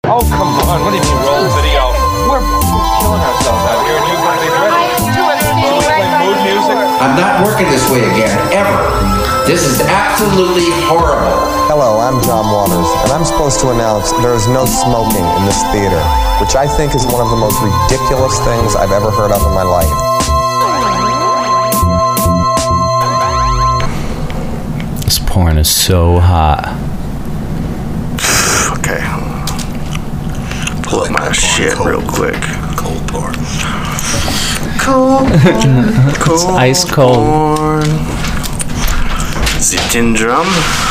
Oh, come on. What do you mean roll video? We're killing ourselves out here, and you're going to be ready. So we play mood music? I'm not working this way again, ever. This is absolutely horrible. Hello, I'm John Waters, and I'm supposed to announce there is no smoking in this theater, which I think is one of the most ridiculous things I've ever heard of in my life. This porn is so hot. Okay. Pull up my shit real quick. Cold porn. Cold porn. It's ice cold. Porn. Zitten drum.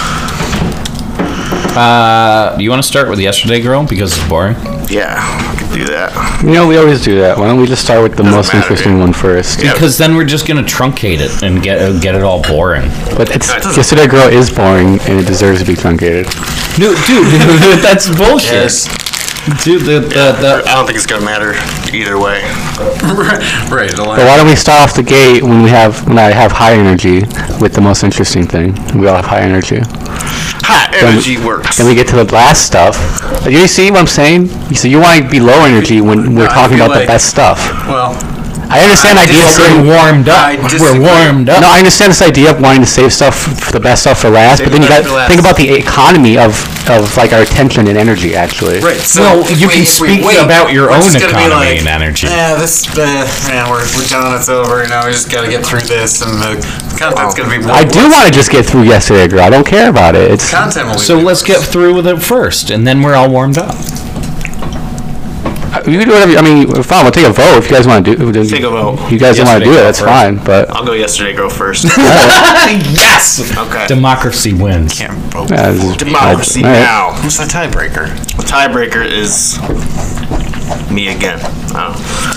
You want to start with Yesterday Girl because it's boring? Yeah, I can do that. You know, we always do that. Why don't we just start with the most matter, interesting dude. one first? Yeah. Because then we're just gonna truncate it and get it all boring. But it's, That doesn't- Yesterday Girl is boring, and it deserves to be truncated. No, dude, that's bullshit. Yes. Dude, I don't think it's gonna matter either way. Right. But why don't we start off the gate when I have high energy with the most interesting thing? We all have high energy. Hot energy works. Then we get to the last stuff. You see what I'm saying? You want to be low energy when we're I talking feel about the like- best stuff. Well, I understand the idea of we're saying, warmed up. I disagree. We're warmed up. no, I understand this idea of wanting to save stuff for the best stuff for last, but then you the got best for last. think about the economy of like our attention and energy actually. right. So Well, if you we- can if we speak wait, about your we're own just gonna be economy like, and energy. Yeah, we're done. It's over. You know, we just gotta get through this, and the content's gonna be. I do want to just get through Yesterday Girl. I don't care about it. It's Content will be. So let's get through with it first, and then we're all warmed up. you can do whatever. I mean, fine. We'll take a vote if you guys want to do. Take a vote. You guys don't want to do it. Yesterday That's Girl fine. But I'll go Yesterday Girl first. Yes. Okay. Democracy wins. Can't vote. yeah, this is- Democracy all right. now. Who's the tiebreaker? The tiebreaker is me again. Oh.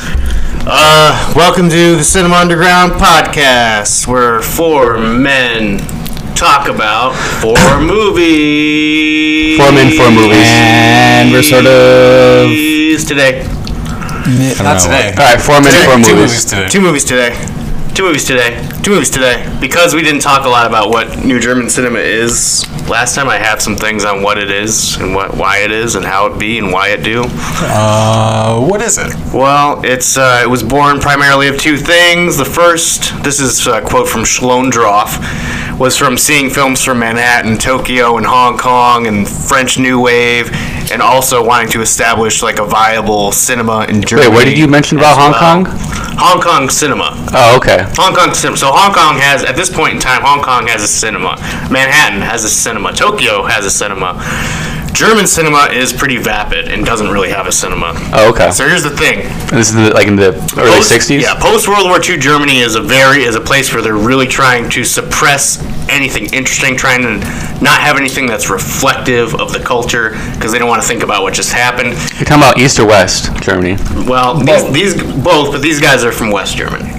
Welcome to the Cinema Underground podcast, where four men talk about four movies. 4 men, 4 movies. And we're sort of. today. Not today. All right, 4 men, 4 Two movies. movies today. Two movies today. Two movies today. Two movies today. Because we didn't talk a lot about what New German cinema is last time, I have some things on what it is and why it is and how it be and why it do. What is it? Well, it was born primarily of two things. The first, this is a quote from Schlondorff, was from seeing films from Manhattan, Tokyo, and Hong Kong, and French New Wave, and also wanting to establish like a viable cinema in Germany. Wait, what did you mention about as Hong well. Kong? Hong Kong cinema. Oh, okay. Hong Kong cinema. So Hong Kong has, at this point in time, Hong Kong has a cinema. Manhattan has a cinema. Tokyo has a cinema. German cinema is pretty vapid and doesn't really have a cinema. Oh, okay. So here's the thing. This is like in the early 60s? Yeah, post World War II Germany is a place where they're really trying to suppress anything interesting, trying to not have anything that's reflective of the culture because they don't want to think about what just happened. You're talking about East or West Germany? Well, these both, but these guys are from West Germany.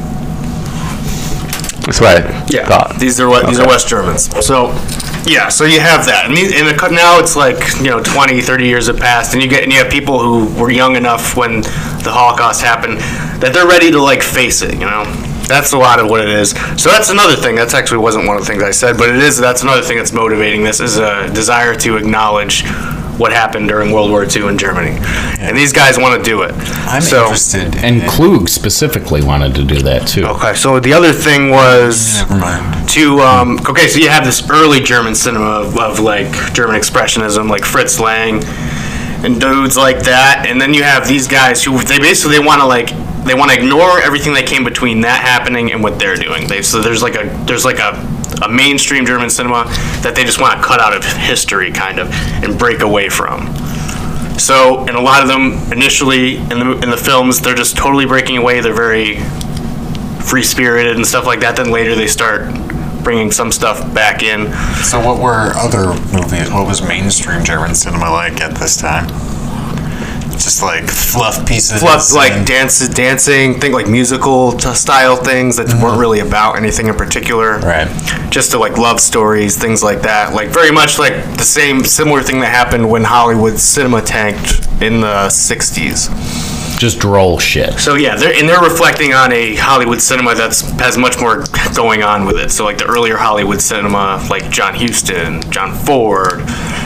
That's what I thought. These are West Germans. So, yeah, so you have that. And now it's like, 20, 30 years have passed, and you have people who were young enough when the Holocaust happened that they're ready to, like, face it, That's a lot of what it is. So that's another thing. That actually wasn't one of the things I said, but that's another thing that's motivating this is a desire to acknowledge what happened during World War II in Germany. And these guys want to do it. I'm interested. And Klug specifically wanted to do that too. Okay, so the other thing was Never mind. okay, so you have this early German cinema of like German expressionism, like Fritz Lang and dudes like that, and then you have these guys who they want to ignore everything that came between that happening and what they're doing. So there's like a mainstream German cinema that they just want to cut out of history, kind of, and break away from. So, and a lot of them initially in the films, they're just totally breaking away. They're very free-spirited and stuff like that. Then later they start bringing some stuff back in. So what were other movies? What was mainstream German cinema like at this time? Just like fluff pieces. Like dancing, think like musical style things that weren't really about anything in particular. Right. Just to like love stories, things like that. Like very much like the similar thing that happened when Hollywood cinema tanked in the 60s. Just droll shit. So yeah, they're reflecting on a Hollywood cinema has much more going on with it. So like the earlier Hollywood cinema, like John Huston, John Ford,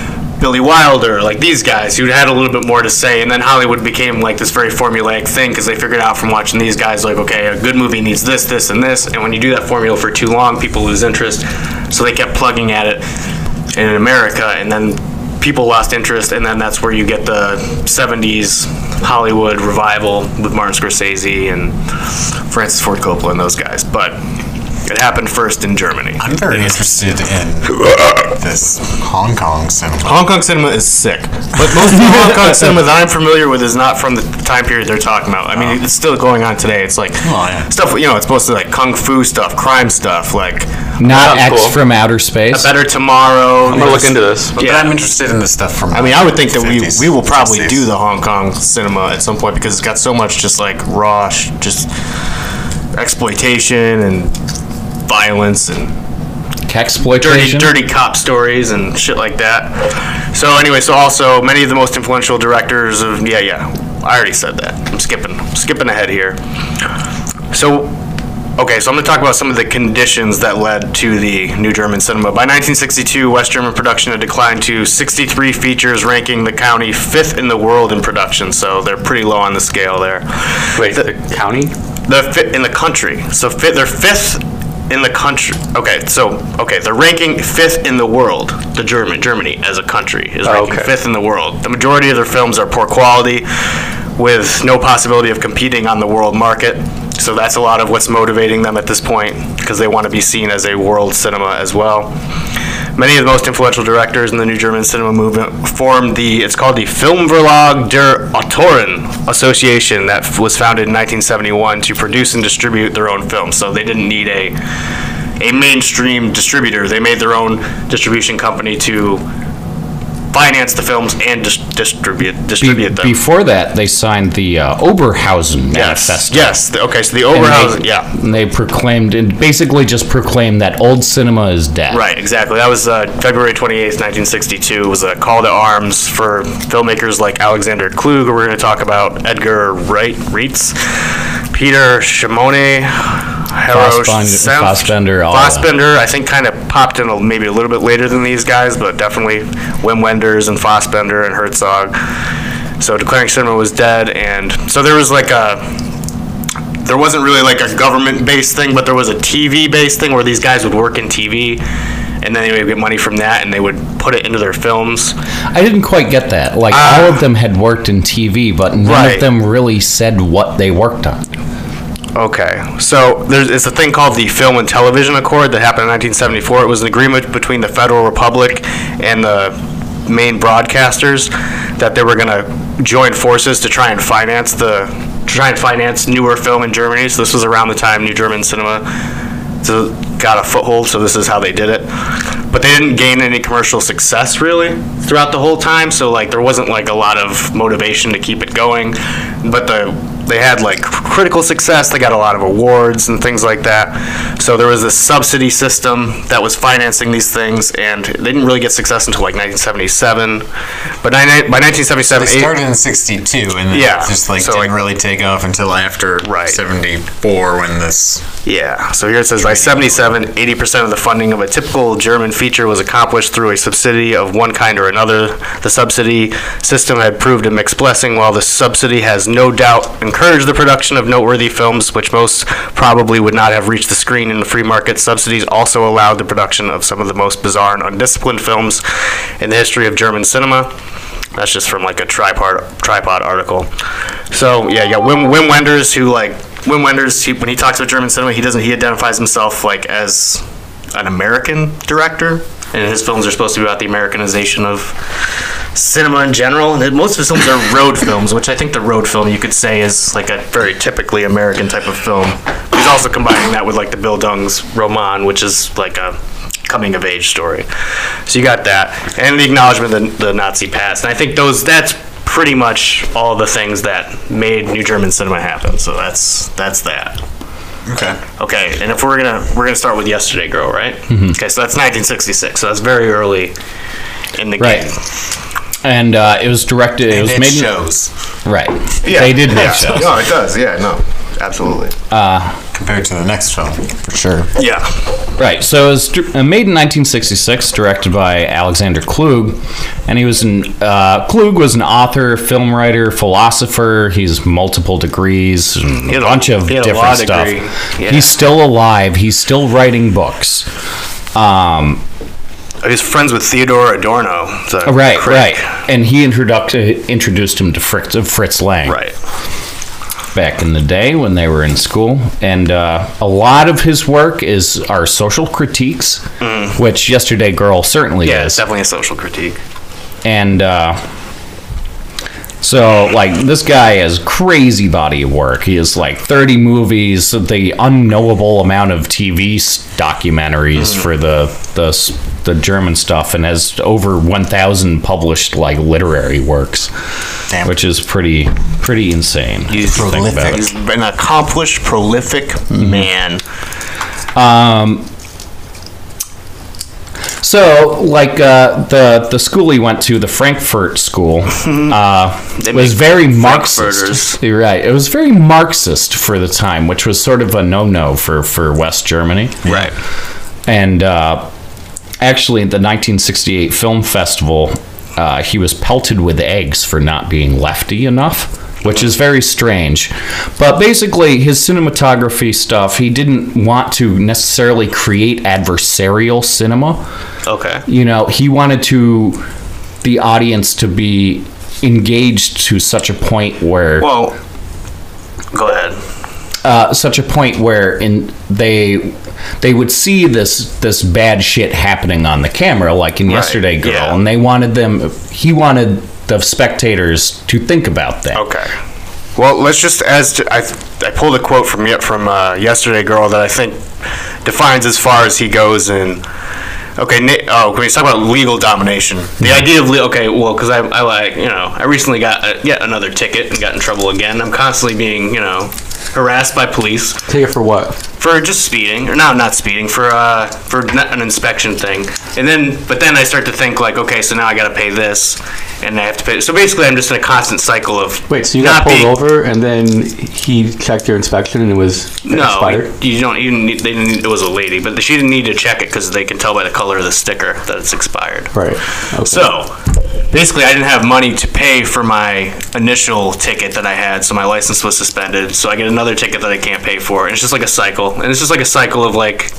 Billy Wilder, like these guys who had a little bit more to say. And then Hollywood became like this very formulaic thing because they figured out from watching these guys, like, okay, a good movie needs this, this, and this. And when you do that formula for too long, people lose interest. So they kept plugging at it in America, and then people lost interest, and then that's where you get the 70s Hollywood revival with Martin Scorsese and Francis Ford Coppola and those guys. But it happened first in Germany. I'm very interested in this Hong Kong cinema. Hong Kong cinema is sick. But most of the Hong Kong cinema that I'm familiar with is not from the time period they're talking about. I mean, it's still going on today. It's like stuff, it's supposed to like kung fu stuff, crime stuff, like... Not X from Outer Space? A Better Tomorrow. I'm going to look into this. But I'm interested in the stuff from I mean, I would think that 50s, we will probably 60s. do the Hong Kong cinema at some point because it's got so much just like raw, just exploitation and violence and Kexploitation? dirty cop stories and shit like that. So anyway, also many of the most influential directors of I already said that. I'm skipping ahead here. So I'm going to talk about some of the conditions that led to the New German Cinema. By 1962, West German production had declined to 63 features, ranking the county 5th in the world in production. So they're pretty low on the scale there. Wait, the county? In the country. So they're 5th in the country. They're ranking 5th in the world. Germany as a country is ranking 5th in the world. The majority of their films are poor quality, with no possibility of competing on the world market. So that's a lot of what's motivating them at this point, because they want to be seen as a world cinema as well. Many of the most influential directors in the New German Cinema movement formed it's called the Filmverlag der Autoren Association, that was founded in 1971 to produce and distribute their own films. So they didn't need a mainstream distributor. They made their own distribution company to finance the films and distribute them. Before that, they signed the Oberhausen Manifesto. Yes. So the Oberhausen, And they basically just proclaimed that old cinema is dead. Right, exactly. That was February 28th, 1962. It was a call to arms for filmmakers like Alexander Klug, we're going to talk about Edgar Reitz, Peter Shimone, Fassbender, I think kind of popped in maybe a little bit later than these guys, but definitely Wim Wenders and Fassbender and Herzog. So declaring cinema was dead, and so there was there wasn't really like a government-based thing, but there was a TV-based thing where these guys would work in TV, and then they would get money from that, and they would put it into their films. I didn't quite get that. All of them had worked in TV, but none of them really said what they worked on. Okay, so it's a thing called the Film and Television Accord that happened in 1974. It was an agreement between the Federal Republic and the main broadcasters that they were going to join forces to try and finance newer film in Germany. So this was around the time New German Cinema got a foothold, so this is how they did it. But they didn't gain any commercial success really throughout the whole time, so there wasn't a lot of motivation to keep it going. But they had critical success. They got a lot of awards and things like that. So there was this subsidy system that was financing these things, and they didn't really get success until 1977. But by 1977, they started in '62, and just didn't really take off until after '74 when this. Yeah. So here it says by '77, 80% of the funding of a typical German feature was accomplished through a subsidy of one kind or another. The subsidy system had proved a mixed blessing. While the subsidy has no doubt encouraged the production of noteworthy films, which most probably would not have reached the screen in the free market, subsidies also allowed the production of some of the most bizarre and undisciplined films in the history of German cinema. That's just from a tripod article. So yeah, Wim Wenders, when he talks about German cinema, he identifies himself as an American director, and his films are supposed to be about the Americanization of cinema in general. And most of his films are road films, which I think the road film you could say is a very typically American type of film. But he's also combining that with the Bill Dung's Roman, which is a coming of age story. So you got that, and the acknowledgement of the Nazi past. And I think that's pretty much all the things that made New German cinema happen. So that's that. Okay, and if we're gonna start with Yesterday Girl, right? Mm-hmm. Okay, so that's 1966. So that's very early in the game. And it was directed. It was made shows. Right. Yeah. They did make shows. No, it does. Yeah. No. absolutely. Compared to the next film, for sure. Yeah. Right. So it was made in 1966, directed by Alexander Klug, and Klug was an author, film writer, philosopher. He's multiple degrees, and a bunch of different stuff. Yeah. He's still alive. He's still writing books. He's friends with Theodore Adorno. Right. And he introduced him to Fritz Lang. Right. Back in the day when they were in school, and a lot of his work are social critiques, which Yesterday Girl certainly is. Yeah, it's definitely a social critique. And so, like, this guy has crazy body of work. He has like 30 movies, the unknowable amount of TV documentaries for the German stuff, and has over 1,000 published like literary works. Damn. Which is pretty insane. He's prolific. He's an accomplished, prolific man. So, like, the school he went to, the Frankfurt School, was very Marxist. You're right. It was very Marxist for the time, which was sort of a no-no for West Germany. Right. And actually, at the 1968 film festival, he was pelted with eggs for not being lefty enough, which is very strange. But basically, his cinematography stuff, he didn't want to necessarily create adversarial cinema. Okay. You know, he wanted the audience to be engaged to such a point where... Well, go ahead. Such a point where they would see this bad shit happening on the camera, like in Yesterday Girl, and he wanted the spectators to think about that. Okay. Well, let's just I pulled a quote from Yesterday Girl that I think defines as far as he goes in. Okay, can we talk about legal domination? The idea of because I recently got yet another ticket and got in trouble again. I'm constantly being harassed by police. Ticket for what? For just speeding, or not speeding, for an inspection thing. But then I start to think like, okay, so now I got to pay this, and I have to pay. So basically, I'm just in a constant cycle of wait. So you got pulled over, and then he checked your inspection, and it was expired? You don't even. They didn't. It was a lady, but she didn't need to check it because they can tell by the color of the sticker that it's expired. Right. Okay. So basically, I didn't have money to pay for my initial ticket that I had, so my license was suspended. So I get another ticket that I can't pay for, and it's just like a cycle. And it's just like a cycle of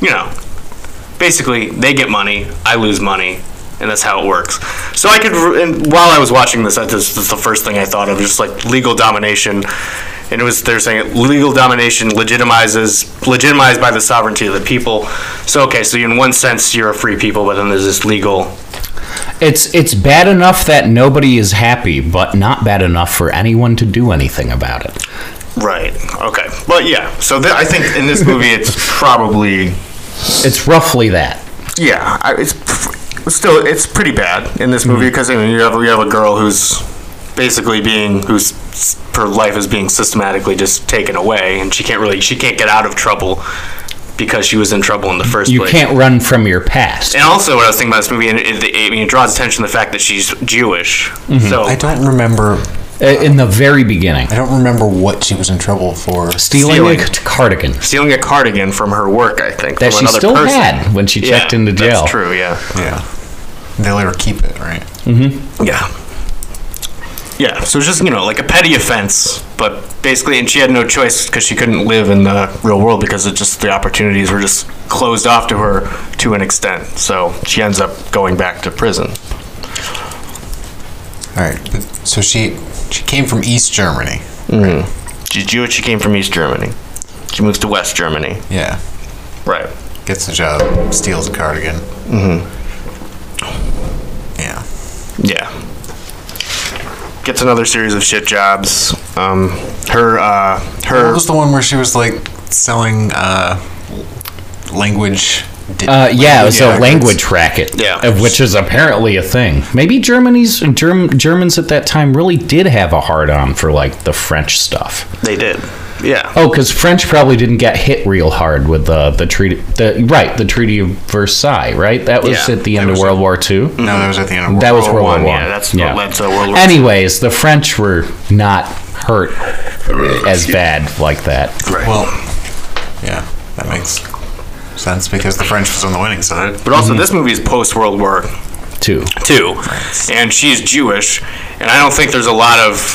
basically they get money, I lose money, and that's how it works. So and while I was watching this, that's the first thing I thought of, just like legal domination. And they're saying legal domination legitimized by the sovereignty of the people. So okay, so in one sense you're a free people, but then there's this legal. It's bad enough that nobody is happy, but not bad enough for anyone to do anything about it. Right. Okay. But yeah. So I think in this movie, it's probably. It's roughly that. Yeah. It's pretty bad in this movie because you have a girl who's basically her life is being systematically just taken away, and she can't get out of trouble because she was in trouble in the first place. You can't run from your past. And also, what I was thinking about this movie, it draws attention to the fact that she's Jewish. Mm-hmm. So I don't remember. In the very beginning. I don't remember what she was in trouble for. Stealing a cardigan. Stealing a cardigan from her work, I think. That she still had when she checked into jail. That's true, yeah. Yeah. They let her keep it, right? Mm-hmm. Yeah. Yeah, so it's just, like a petty offense, but basically, and she had no choice because she couldn't live in the real world because the opportunities were just closed off to her to an extent. So she ends up going back to prison. All right, so she came from East Germany. Mm-hmm. She's Jewish, she came from East Germany. She moves to West Germany. Yeah. Right. Gets a job, steals a cardigan. Mm-hmm. Yeah. Yeah. Gets another series of shit jobs. Her. What was the one where she was like selling language? It was a language racket. Yeah. Which is apparently a thing. Maybe Germans at that time really did have a hard-on for like the French stuff. They did. Yeah. Oh, because French probably didn't get hit real hard with the treaty. The Treaty of Versailles, right? That was at the end of World War II. No, that was at the end of World War I. Yeah, that's what led to World War II. Anyways, the French were not hurt as bad like that. Right. Well, yeah, that makes sense because the French was on the winning side. But also, this movie is post-World War Too. II, and she's Jewish, and I don't think there's not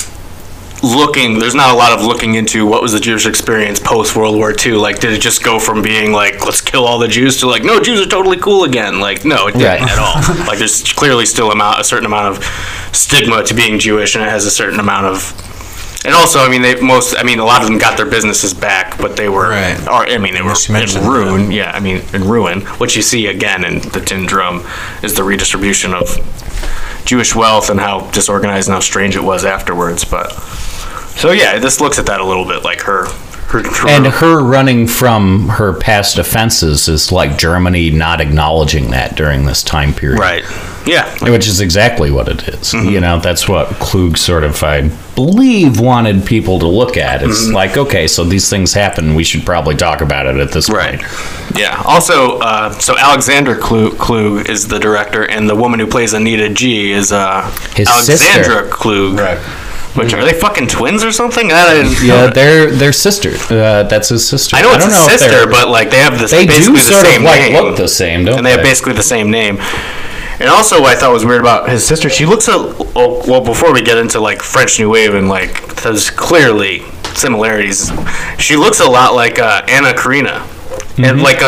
a lot of looking into what was the Jewish experience post World War II. Like, did it just go from being like, let's kill all the Jews to like, no, Jews are totally cool again? Like, no, it didn't at all. Like, there's clearly still a certain amount of stigma to being Jewish, and it has a certain amount of. And also, I mean, a lot of them got their businesses back, but they were, Right. they were in ruin. Yeah, I mean, in ruin. What you see again in The Tin Drum is the redistribution of Jewish wealth and how disorganized and how strange it was afterwards. But so yeah, this looks at that a little bit, like her And her running from her past offenses is like Germany not acknowledging that during this time period. right. Yeah. Which is exactly what it is. You know, that's what Klug sort of, I believe, wanted people to look at. It's like, okay, so these things happen. We should probably talk about it at this point. Yeah. Also, so Alexander Klug is the director, and the woman who plays Anita G is His Alexandra sister. Klug. Right. Which are they fucking twins or something? Yeah, they're sisters. That's his sister. I know it's don't a know if sister, they're- but like they have they basically do the sort same of like name. look the same, don't And they have basically the same name. And also, what I thought was weird about his sister, she looks well, before we get into like French New Wave and like there's clearly similarities, she looks a lot like Anna Karina, and like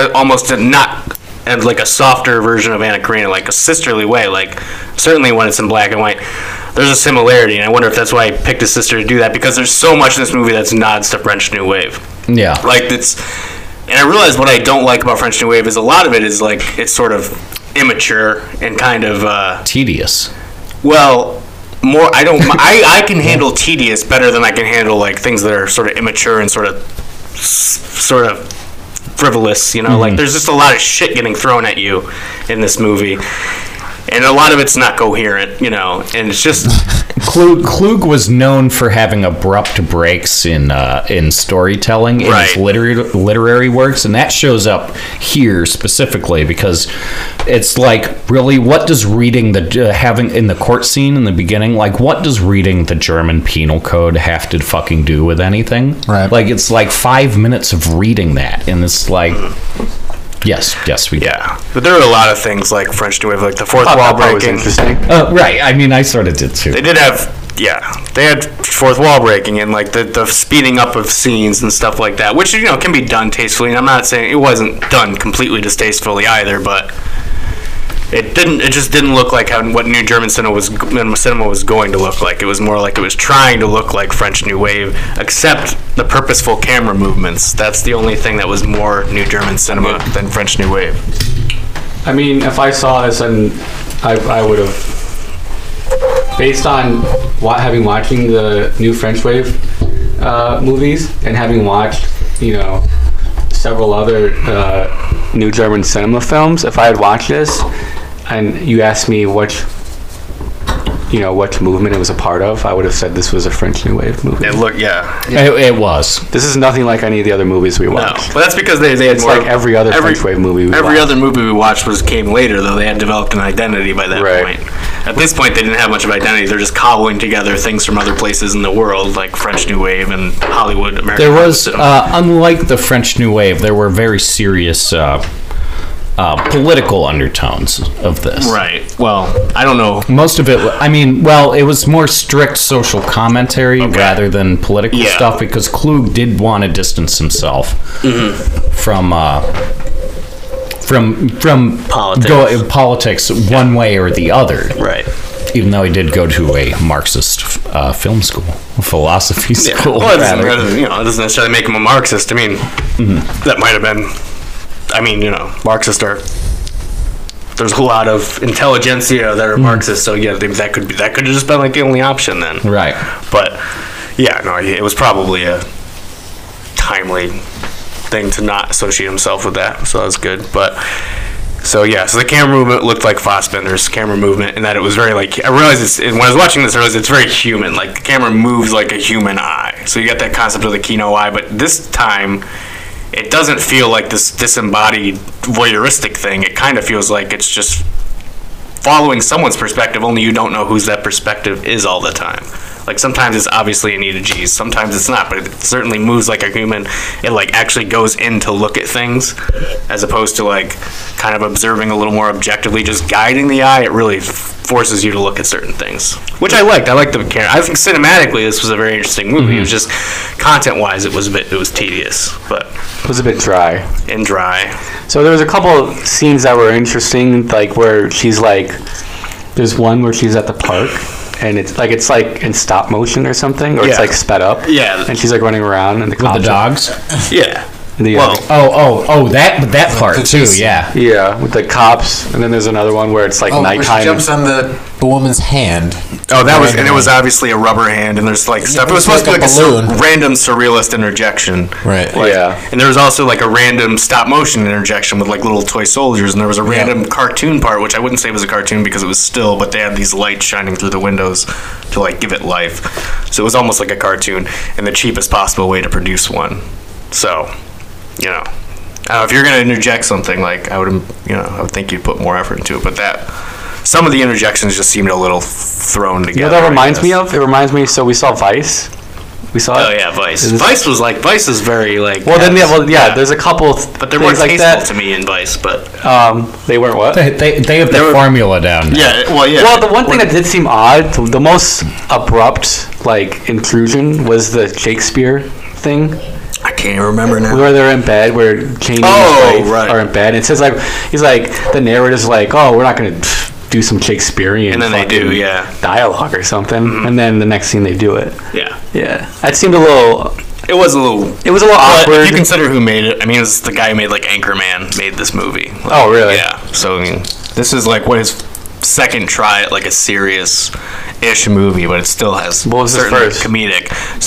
and like a softer version of Anna Karina, like a sisterly way. Like certainly when it's in black and white, there's a similarity, and I wonder if that's why I picked his sister to do that, because there's so much in this movie that's nods to French New Wave. Yeah. Like it's, and I realize what I don't like about French New Wave is a lot of it is like it's sort of immature and kind of Tedious. well, more. I can handle tedious better than I can handle like things that are sort of immature and sort of frivolous. You know, like there's just a lot of shit getting thrown at you in this movie, and a lot of it's not coherent. You know, and it's just Klug was known for having abrupt breaks in storytelling in his literary works, and that shows up here specifically because it's like, really, what does reading having in the court scene in the beginning, like, what does reading the German Penal Code have to fucking do with anything? Right. Like, it's like 5 minutes of reading that, and it's like. Yes, we do. yeah. But there are a lot of things like French New Wave, like the fourth wall That was breaking. interesting. Right. I mean, I sort of did too. They did have, they had fourth wall breaking and like the speeding up of scenes and stuff like that, which, you know, can be done tastefully. And I'm not saying it wasn't done completely distastefully either, but it just didn't look like what New German cinema was going to look like. It was more like it was trying to look like French New Wave, except the purposeful camera movements. That's the only thing that was more New German cinema than French New Wave. I mean, if I saw this, and I would have, based on having watching the new French Wave movies and having watched, you know, several other new German cinema films, if I had watched this and you asked me which movement it was a part of, I would have said this was a French New Wave movie. It was. This is nothing like any of the other movies we watched. No, but that's because they had It's more. like every other French Wave movie we watched. Every other movie we watched came later, though. They had developed an identity by that Right. point. At this point, they didn't have much of identity. They're just cobbling together things from other places in the world, like French New Wave and Hollywood, American There was, cinema. unlike the French New Wave, there were very serious political undertones of this. Right. Well, I don't know. Most of it, it was more strict social commentary rather than political Yeah. stuff, because Klug did want to distance himself from Politics. politics one way or the other. Right. Even though he did go to a Marxist film school, philosophy school. Well, rather. it doesn't necessarily make him a Marxist. I mean, that might have been. I mean, you know, Marxists are. There's a lot of intelligentsia that are Marxists, so yeah, that could have just been like the only option then. Right. But yeah, no, it was probably a timely thing to not associate himself with that, so that was good. But so the camera movement looked like Fassbender's camera movement, and that it was very like, I realized when I was watching this, I realized it's very human. Like the camera moves like a human eye, so you got that concept of the Kino eye, but this time it doesn't feel like this disembodied voyeuristic thing. It kind of feels like it's just following someone's perspective, only you don't know whose that perspective is all the time. Like sometimes it's obviously an E to G, sometimes it's not, but it certainly moves like a human. It like actually goes in to look at things, as opposed to like kind of observing a little more objectively, just guiding the eye. It really forces you to look at certain things, which I liked. I liked the character. I think cinematically this was a very interesting movie. It was just content-wise, it was tedious, but It was a bit dry. and dry. So there was a couple scenes that were interesting, like where she's like, there's one where she's at the park, and it's like in stop motion or something, or it's Yeah. like sped up. Yeah. And she's like running around, and the With the cops dogs? Yeah. The, Well, That part The too, chase. yeah. yeah, with the cops, and then there's another one where it's like Oh, where she nighttime. jumps on the woman's hand. oh, that was, and it was obviously a rubber hand, and there's like stuff. It was it's supposed to be like like a balloon. random surrealist interjection. Right. Yeah. And there was also like a random stop motion interjection with like little toy soldiers, and there was a random cartoon part, which I wouldn't say was a cartoon because it was still, but they had these lights shining through the windows to like give it life. So it was almost like a cartoon, and the cheapest possible way to produce one. So, you know, if you're gonna interject something, like I would think you'd put more effort into it. But some of the interjections just seemed a little thrown together. You know what that I reminds me guess. of? It reminds me. So we saw Vice. We saw Oh it. yeah, Vice. Is this- Vice is very like. Well, then there's a couple. But they're more things like tasteful that. to me in Vice, but They weren't what? They have the formula down now. yeah, well, yeah. Well, the one thing that did seem odd, the most abrupt like intrusion was the Shakespeare thing, I can't even remember now. where they're in bed, where Cheney Oh, and his wife right. are in bed. It says like he's like the narrator's like, oh, we're not gonna do some Shakespearean And then they do, fucking yeah. dialogue or something, and then the next scene they do it. Yeah, Yeah, that seemed a little. it was a little. It was a little But awkward. if you consider who made it, I mean, it was the guy who made like Anchorman made this movie. Like, Oh, really? Yeah. So I mean, this is like what his second try at like a serious-ish movie, but it still has What was his certainly first? comedic.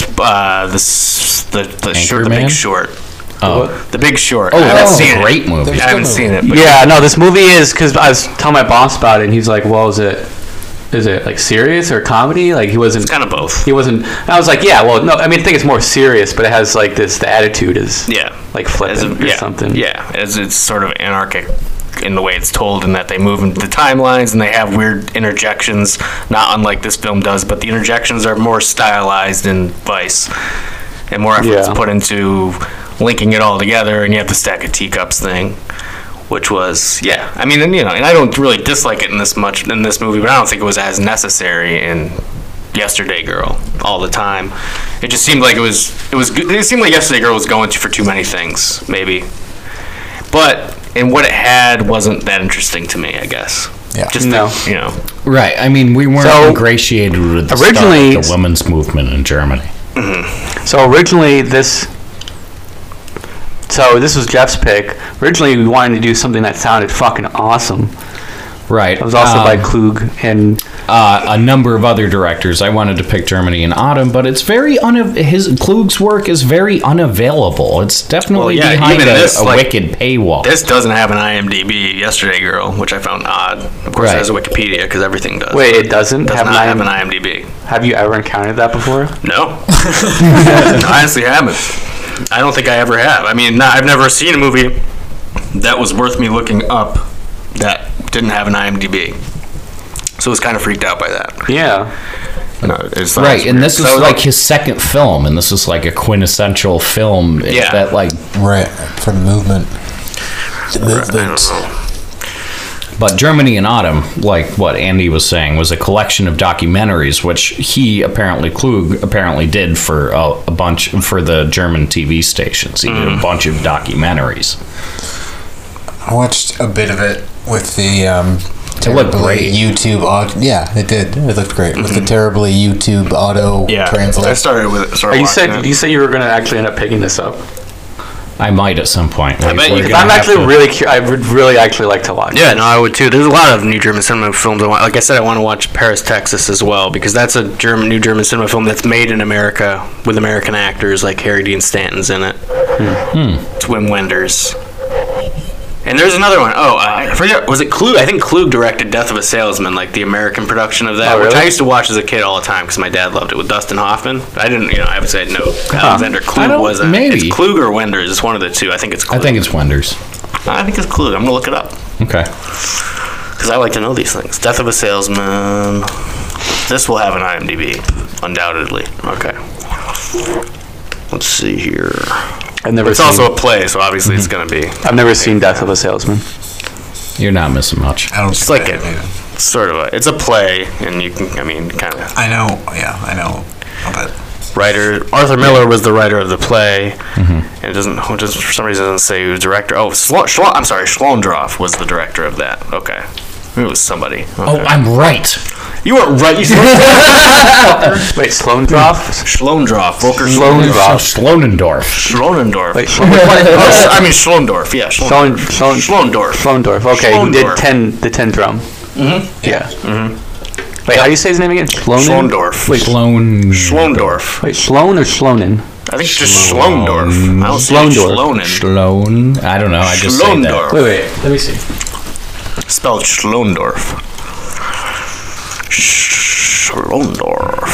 The short, the Anchorman? Big Short. Oh, The Big Short. oh I haven't that's seen a it. great movie. I haven't seen it. But Yeah, no, this movie is because I was telling my boss about it, and he's like, "Well, is it like serious or comedy?" Like he wasn't. It's kind of both. He wasn't. And I was like, "Yeah, well, no, I mean, I think it's more serious, but it has like this. The attitude is Yeah. like flippant or yeah, something." Yeah, as it's sort of anarchic in the way it's told, in that they move into the timelines and they have weird interjections, not unlike this film does, but the interjections are more stylized in Vice, and more effort's Yeah. put into linking it all together, and you have the stack of teacups thing, which was, yeah, I mean, and I don't really dislike it in this movie, but I don't think it was as necessary in Yesterday Girl all the time. It just seemed like it seemed like Yesterday Girl was going for too many things, maybe. But and what it had wasn't that interesting to me, I guess. Yeah. Just No. Right. I mean, we weren't So, ingratiated with the originally- start of the women's movement in Germany. So originally this was Jeff's pick. Originally we wanted to do something that sounded fucking awesome. Right. It was also by Klug and a number of other directors. I wanted to pick Germany in Autumn, but it's very Klug's work is very unavailable. It's definitely Well, yeah, behind even this, a like, wicked paywall. This doesn't have an IMDb, Yesterday Girl, which I found odd. Of course, Right. it has a Wikipedia, because everything does. wait, it doesn't does have not have an an IMDb. IMDb. Have you ever encountered that before? No. I honestly haven't. I don't think I ever have. I mean, I've never seen a movie that was worth me looking up that didn't have an IMDb. So I was kind of freaked out by that. Yeah. No, it's Right, and this is So, like his second film, and this is like a quintessential film Yeah. that like. Right. For the movement. The I movement. don't know. But Germany in Autumn, like what Andy was saying, was a collection of documentaries, which Klug apparently did for a bunch for the German TV stations. He did a bunch of documentaries. I watched a bit of it with the looked terribly great. YouTube auto. Yeah, it did. It looked great with the terribly YouTube auto Yeah, I translate. started with it. You said you were going to actually end up picking this up. I might at some point. I bet you We're could. gonna I'm have actually to- really I would really actually like to watch. Yeah, no, I would too. There's a lot of new German cinema films I want. Like I said, I want to watch Paris, Texas as well, because that's a new German cinema film that's made in America with American actors, like Harry Dean Stanton's in it. It's Wim Wenders. And there's another one. Oh, I forget. Was it Klug? I think Klug directed Death of a Salesman, like the American production of that, Oh, which really? I used to watch as a kid all the time because my dad loved it with Dustin Hoffman. I didn't, I would say no. Alexander Klug was a. maybe. It's Klug or Wenders. It's one of the two. I think it's Klug. I think it's Wenders. I think it's Klug. I'm gonna look it up Okay. because I like to know these things. Death of a Salesman. This will have an IMDb. Undoubtedly. Okay. Let's see here. I've never It's seen, also a play, so obviously it's going to be. I've never seen Death of a Salesman. You're not missing much. I don't. It's think like I a do. sort of a. It's a play, and you can. I mean, kind of. I know. Yeah, I know. But Writer Arthur Miller was the writer of the play, and it doesn't for some reason it doesn't say who director. Oh, I'm sorry, Schlondorf was the director of that. Okay, it was somebody. Okay. Oh, I'm right. You were right. You Wait, Schlondorf? Schlondorf, Volker Schlondorf. Schlonendorf. Schlonendorf. Wait, I mean Schlondorf. Yeah, Schlondorf. Schlondorf. Okay, who did Schlondorf. the 10 drum? Yeah. Wait, how do you say his name again? Schlondorf. Wait, Schlondorf. wait, Sloan or Schlonen? I think it's just Schlondorf. I don't see Schlondorf. Schlonen. Schlone. I don't know. I just say that. Schlondorf. Wait, let me see. Spelled Schlondorf. Schlondorf.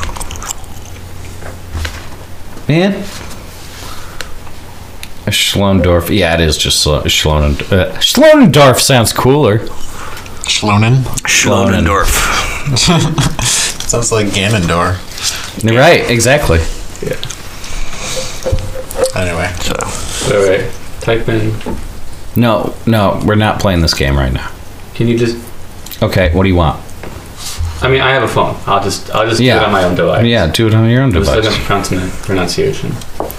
Man. Schlondorf. Yeah, it is just Schlonendorf sounds cooler. Schlonen. Schlonendorf. Sounds like Ganondorf. Right, exactly. Anyway. So, Wait. Type in. No, we're not playing this game right now. Can you just? Okay, what do you want? I mean, I have a phone. I'll just do Yeah. it on my own device. Yeah, do it on your own Just look device. up the pronunciation.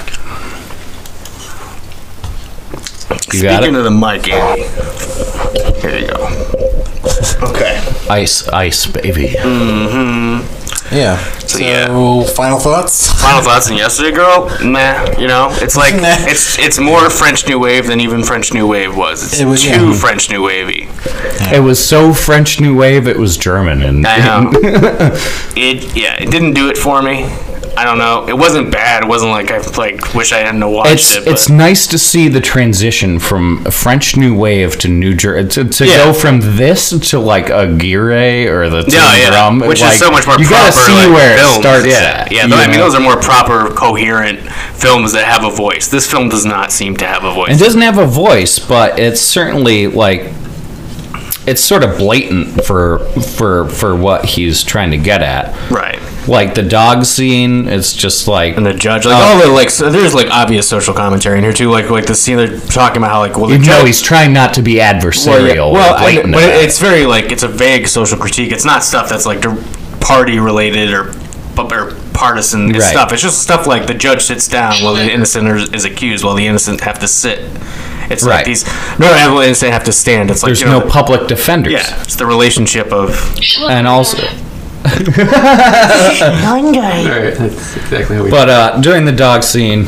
You got speaking it? of the mic, Andy. Here you go. Okay. Ice, baby. Yeah. So, yeah. final thoughts? Final thoughts on Yesterday Girl? Nah, you know, it's like Nah. it's more French New Wave than even French New Wave was. It was, too yeah. French New Wavy. It was so French New Wave, it was German. And I know. It didn't do it for me. I don't know. It wasn't bad. It wasn't like I wish I hadn't watched it. But It's nice to see the transition from French New Wave to New Jersey to Yeah. go from this to like a Gire or the drum, which like, is so much more. You proper, gotta see like, where films. it starts. Yeah, at, yeah. you I mean, know? those are more proper, coherent films that have a voice. This film does not seem to have a voice. It doesn't have a voice, but it's certainly like it's sort of blatant for what he's trying to get at. Right. Like the dog scene, it's just like And the judge, like, so there's like obvious social commentary in here too. Like the scene they're talking about how like, well, the even though judge, he's trying not to be adversarial. well, or blatant but about it. it's very like it's a vague social critique. It's not stuff that's like party related or partisan Right. stuff. It's just stuff like the judge sits down while the innocent is accused, while the innocent have to sit. It's Right. like these no innocent have to stand. It's like There's you know, no public defenders. Yeah, it's the relationship of And also, Alright, that's exactly how we. but during the dog scene,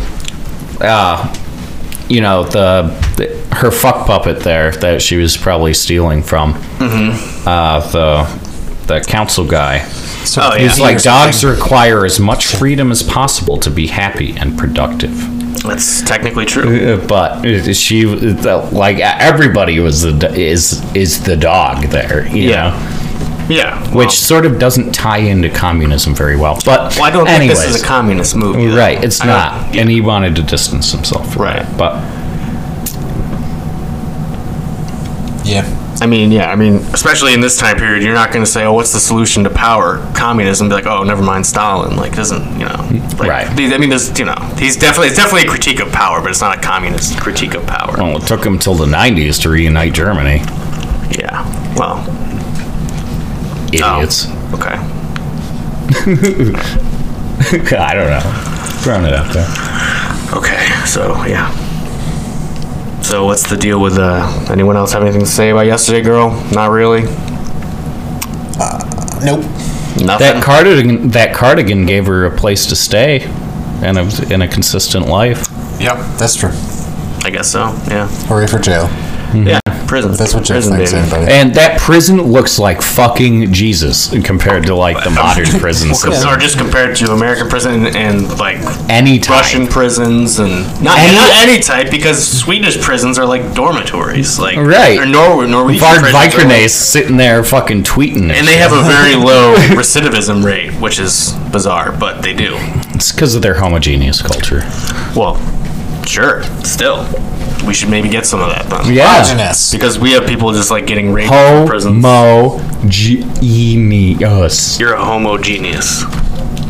you know, her fuck puppet there that she was probably stealing from, the council guy. oh yeah. He's like, dogs require as much freedom as possible to be happy and productive. That's technically true. But she, like, everybody was is the dog there, you Yeah. know? Yeah. Which sort of doesn't tie into communism very well. But Well, I don't anyways, think this is a communist movie. though. right, it's I don't- not. yeah. And he wanted to distance himself from Right. that. But Yeah. I mean, especially in this time period, you're not going to say, "Oh, what's the solution to power? Communism." Be like, "Oh, never mind, Stalin." Like, doesn't like, Right. I mean, there's it's definitely a critique of power, but it's not a communist critique of power. well, it took him till the 90s to reunite Germany. Yeah. Well. Idiots. Oh, okay. I don't know. Throwing it out there. Okay. So yeah. So what's the deal with anyone else have anything to say about Yesterday Girl? Not really. Nope. Nothing. That cardigan gave her a place to stay and in a consistent life. Yep, that's true. I guess so. Yeah. Hooray for jail. Yeah. Prison. That's what Jeff prison, thinks, baby. anybody. And that prison looks like fucking Jesus compared to like the modern prison system. Or just compared to American prison and like Any type. Russian prisons and not any type, because Swedish prisons are like dormitories, like Right. Or Norwegian Vard prisons are like- Vikernes sitting there fucking tweeting. and they have a very low recidivism rate, which is bizarre, but they do. It's because of their homogeneous culture. Well, sure, still, we should maybe get some of that then. Yeah. Homogeneous. Because we have people just like getting raped in prisons. Homogeneous. You're a homogeneous.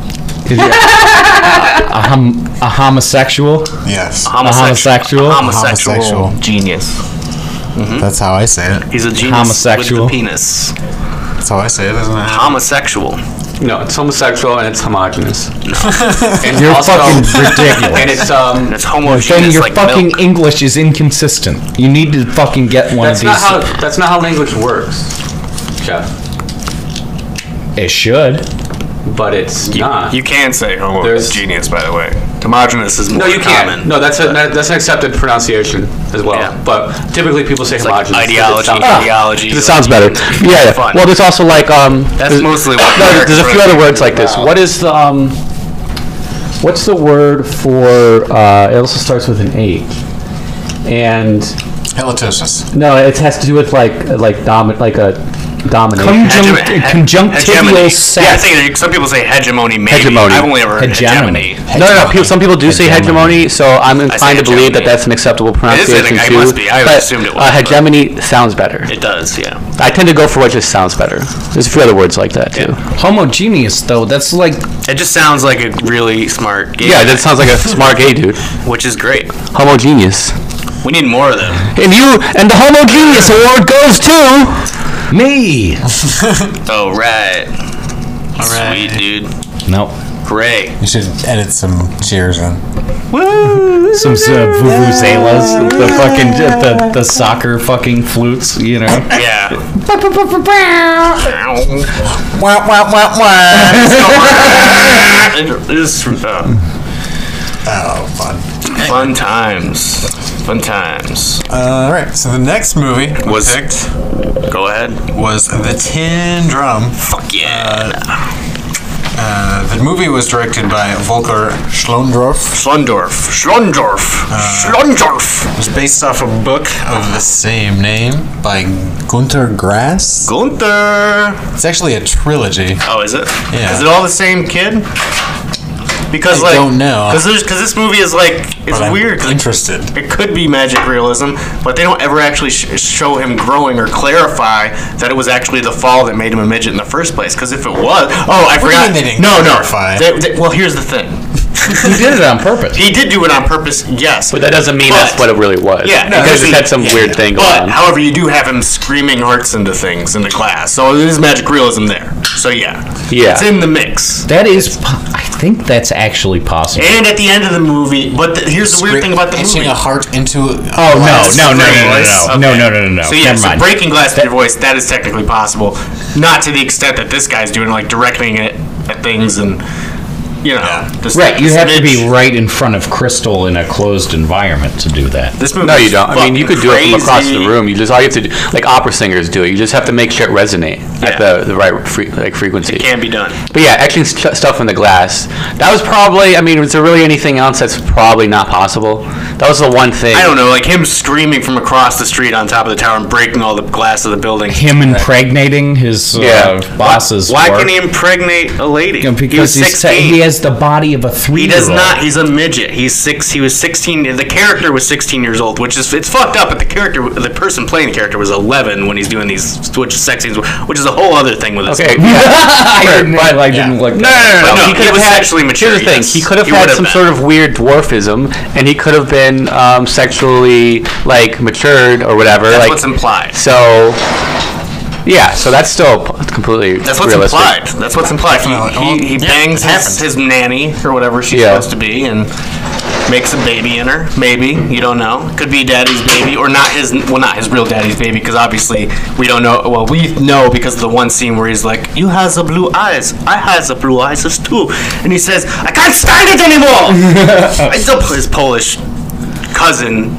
A homosexual? Yes. Homosexual? Homosexual genius. That's how I say it. He's a genius Homosexual. with the penis. That's how I say it, isn't it? Homosexual. No, it's homosexual and it's homogenous. And You're also- fucking ridiculous. And it's It's Then homogeneous your like fucking milk. English is inconsistent. You need to fucking get one that's of not these. how that's not how language works, Jeff. It should. But it's not. You can say There's- homogeneous, by the way. Homogeneous is more No, you can't. common. No, that's an accepted pronunciation as well. Yeah. But typically people say It's like homogenous. 'cause ideology. Ideology. It It sounds better. Yeah. Fun. Well, there's also like That's mostly what. no, there's a few other words like this. What is the what's the word for it also starts with an H. And Halitosis. no, it has to do with like a domination. Conjunctival Yeah, I set. think some people say hegemony. Maybe. Hegemony. I've only ever heard Hegemony. hegemony. Some people do say hegemony, so I'm inclined to believe that hegemony. that's an acceptable It pronunciation is, too. it must be. I but, assumed it was, but- hegemony sounds better. It does, yeah. I tend to go for what just sounds better. There's a few other words like that too. Homogeneous, though, that's like. It just sounds like a really smart gay Yeah, guy, that sounds like a smart gay dude. which is great. Homogeneous. We need more of them. And the Homogeneous Award goes to Me! Oh, right. Sweet, dude. Nope. Great. You should edit some cheers in. Some vuvuzelas, the fucking the soccer fucking flutes, you know. Yeah. Wah, wah, wah, wah. This Oh, fun. fun times. Fun times. Alright, so the next movie Was- picked Go ahead. was The Tin Drum. Fuck yeah. The movie was directed by Volker Schlondorf. Schlondorf. It was based off a book of the same name by Gunter Grass. Gunther. It's actually a trilogy. Oh, is it? Yeah. Is it all the same kid? Because I don't know. Because this movie is like it's But I'm weird. 'cause interested. It could be magic realism, but they don't ever actually show him growing or clarify that it was actually the fall that made him a midget in the first place. Because if it was, I do you forgot. mean they didn't no, clarify? Well, here's the thing. He did it on purpose. He did do it on purpose, yes. But that doesn't mean But- that's what it really was. Yeah, you guys just had some yeah, weird yeah. thing going But, on. however, you do have him screaming hearts into things in the class, so there's magic realism there. So yeah, Yeah. it's in the mix. That is, I think that's actually possible. And at the end of the movie, but here's the weird thing about the Etching movie. a heart into Oh no, glass. no, no, no, no, voice? no, Okay. no. So yeah, Never so mind. breaking glass with your voice, that is technically possible. Not to the extent that this guy's doing, like directing it at things and, you know. Yeah. this- Right, you this have to image- be right in front of Crystal in a closed environment to do that. This movie No, is you don't. I mean, you could do it from fucking across the crazy. room. You just all you have to do, like opera singers do. You just have to make sure it resonate at Yeah. the right frequency. It can be done. But yeah, etching stuff in the glass. That was probably. I mean, was there really anything else that's probably not possible? That was the one thing. I don't know, like him screaming from across the street on top of the tower and breaking all the glass of the building. Him impregnating his Yeah. boss's Why work. can he impregnate a lady? You know, he because was 16. he has the body of a He 3-year-old. does not. He's a midget. He was 16. The character was 16 years old, which is it's fucked up. But the person playing the character was 11 when he's doing these sex scenes, which is a whole other thing with this. Okay. movie. Yeah. I didn't, But- I didn't look. No, he could have was had sexually mature. Here's the thing: yes. he could have He had would some been. sort of weird dwarfism, and he could have been sexually like matured or whatever. That's like, what's implied. So, yeah, so that's still completely That's what's realistic. implied. That's what's implied. He bangs it happened. his nanny or whatever she's Yeah. supposed to be and makes a baby in her. Maybe, you don't know. Could be daddy's baby or not his. Well, not his real daddy's baby because obviously we don't know. Well, we know because of the one scene where he's like, "You has the blue eyes. I has the blue eyes too," and he says, "I can't stand it anymore." It's his Polish cousin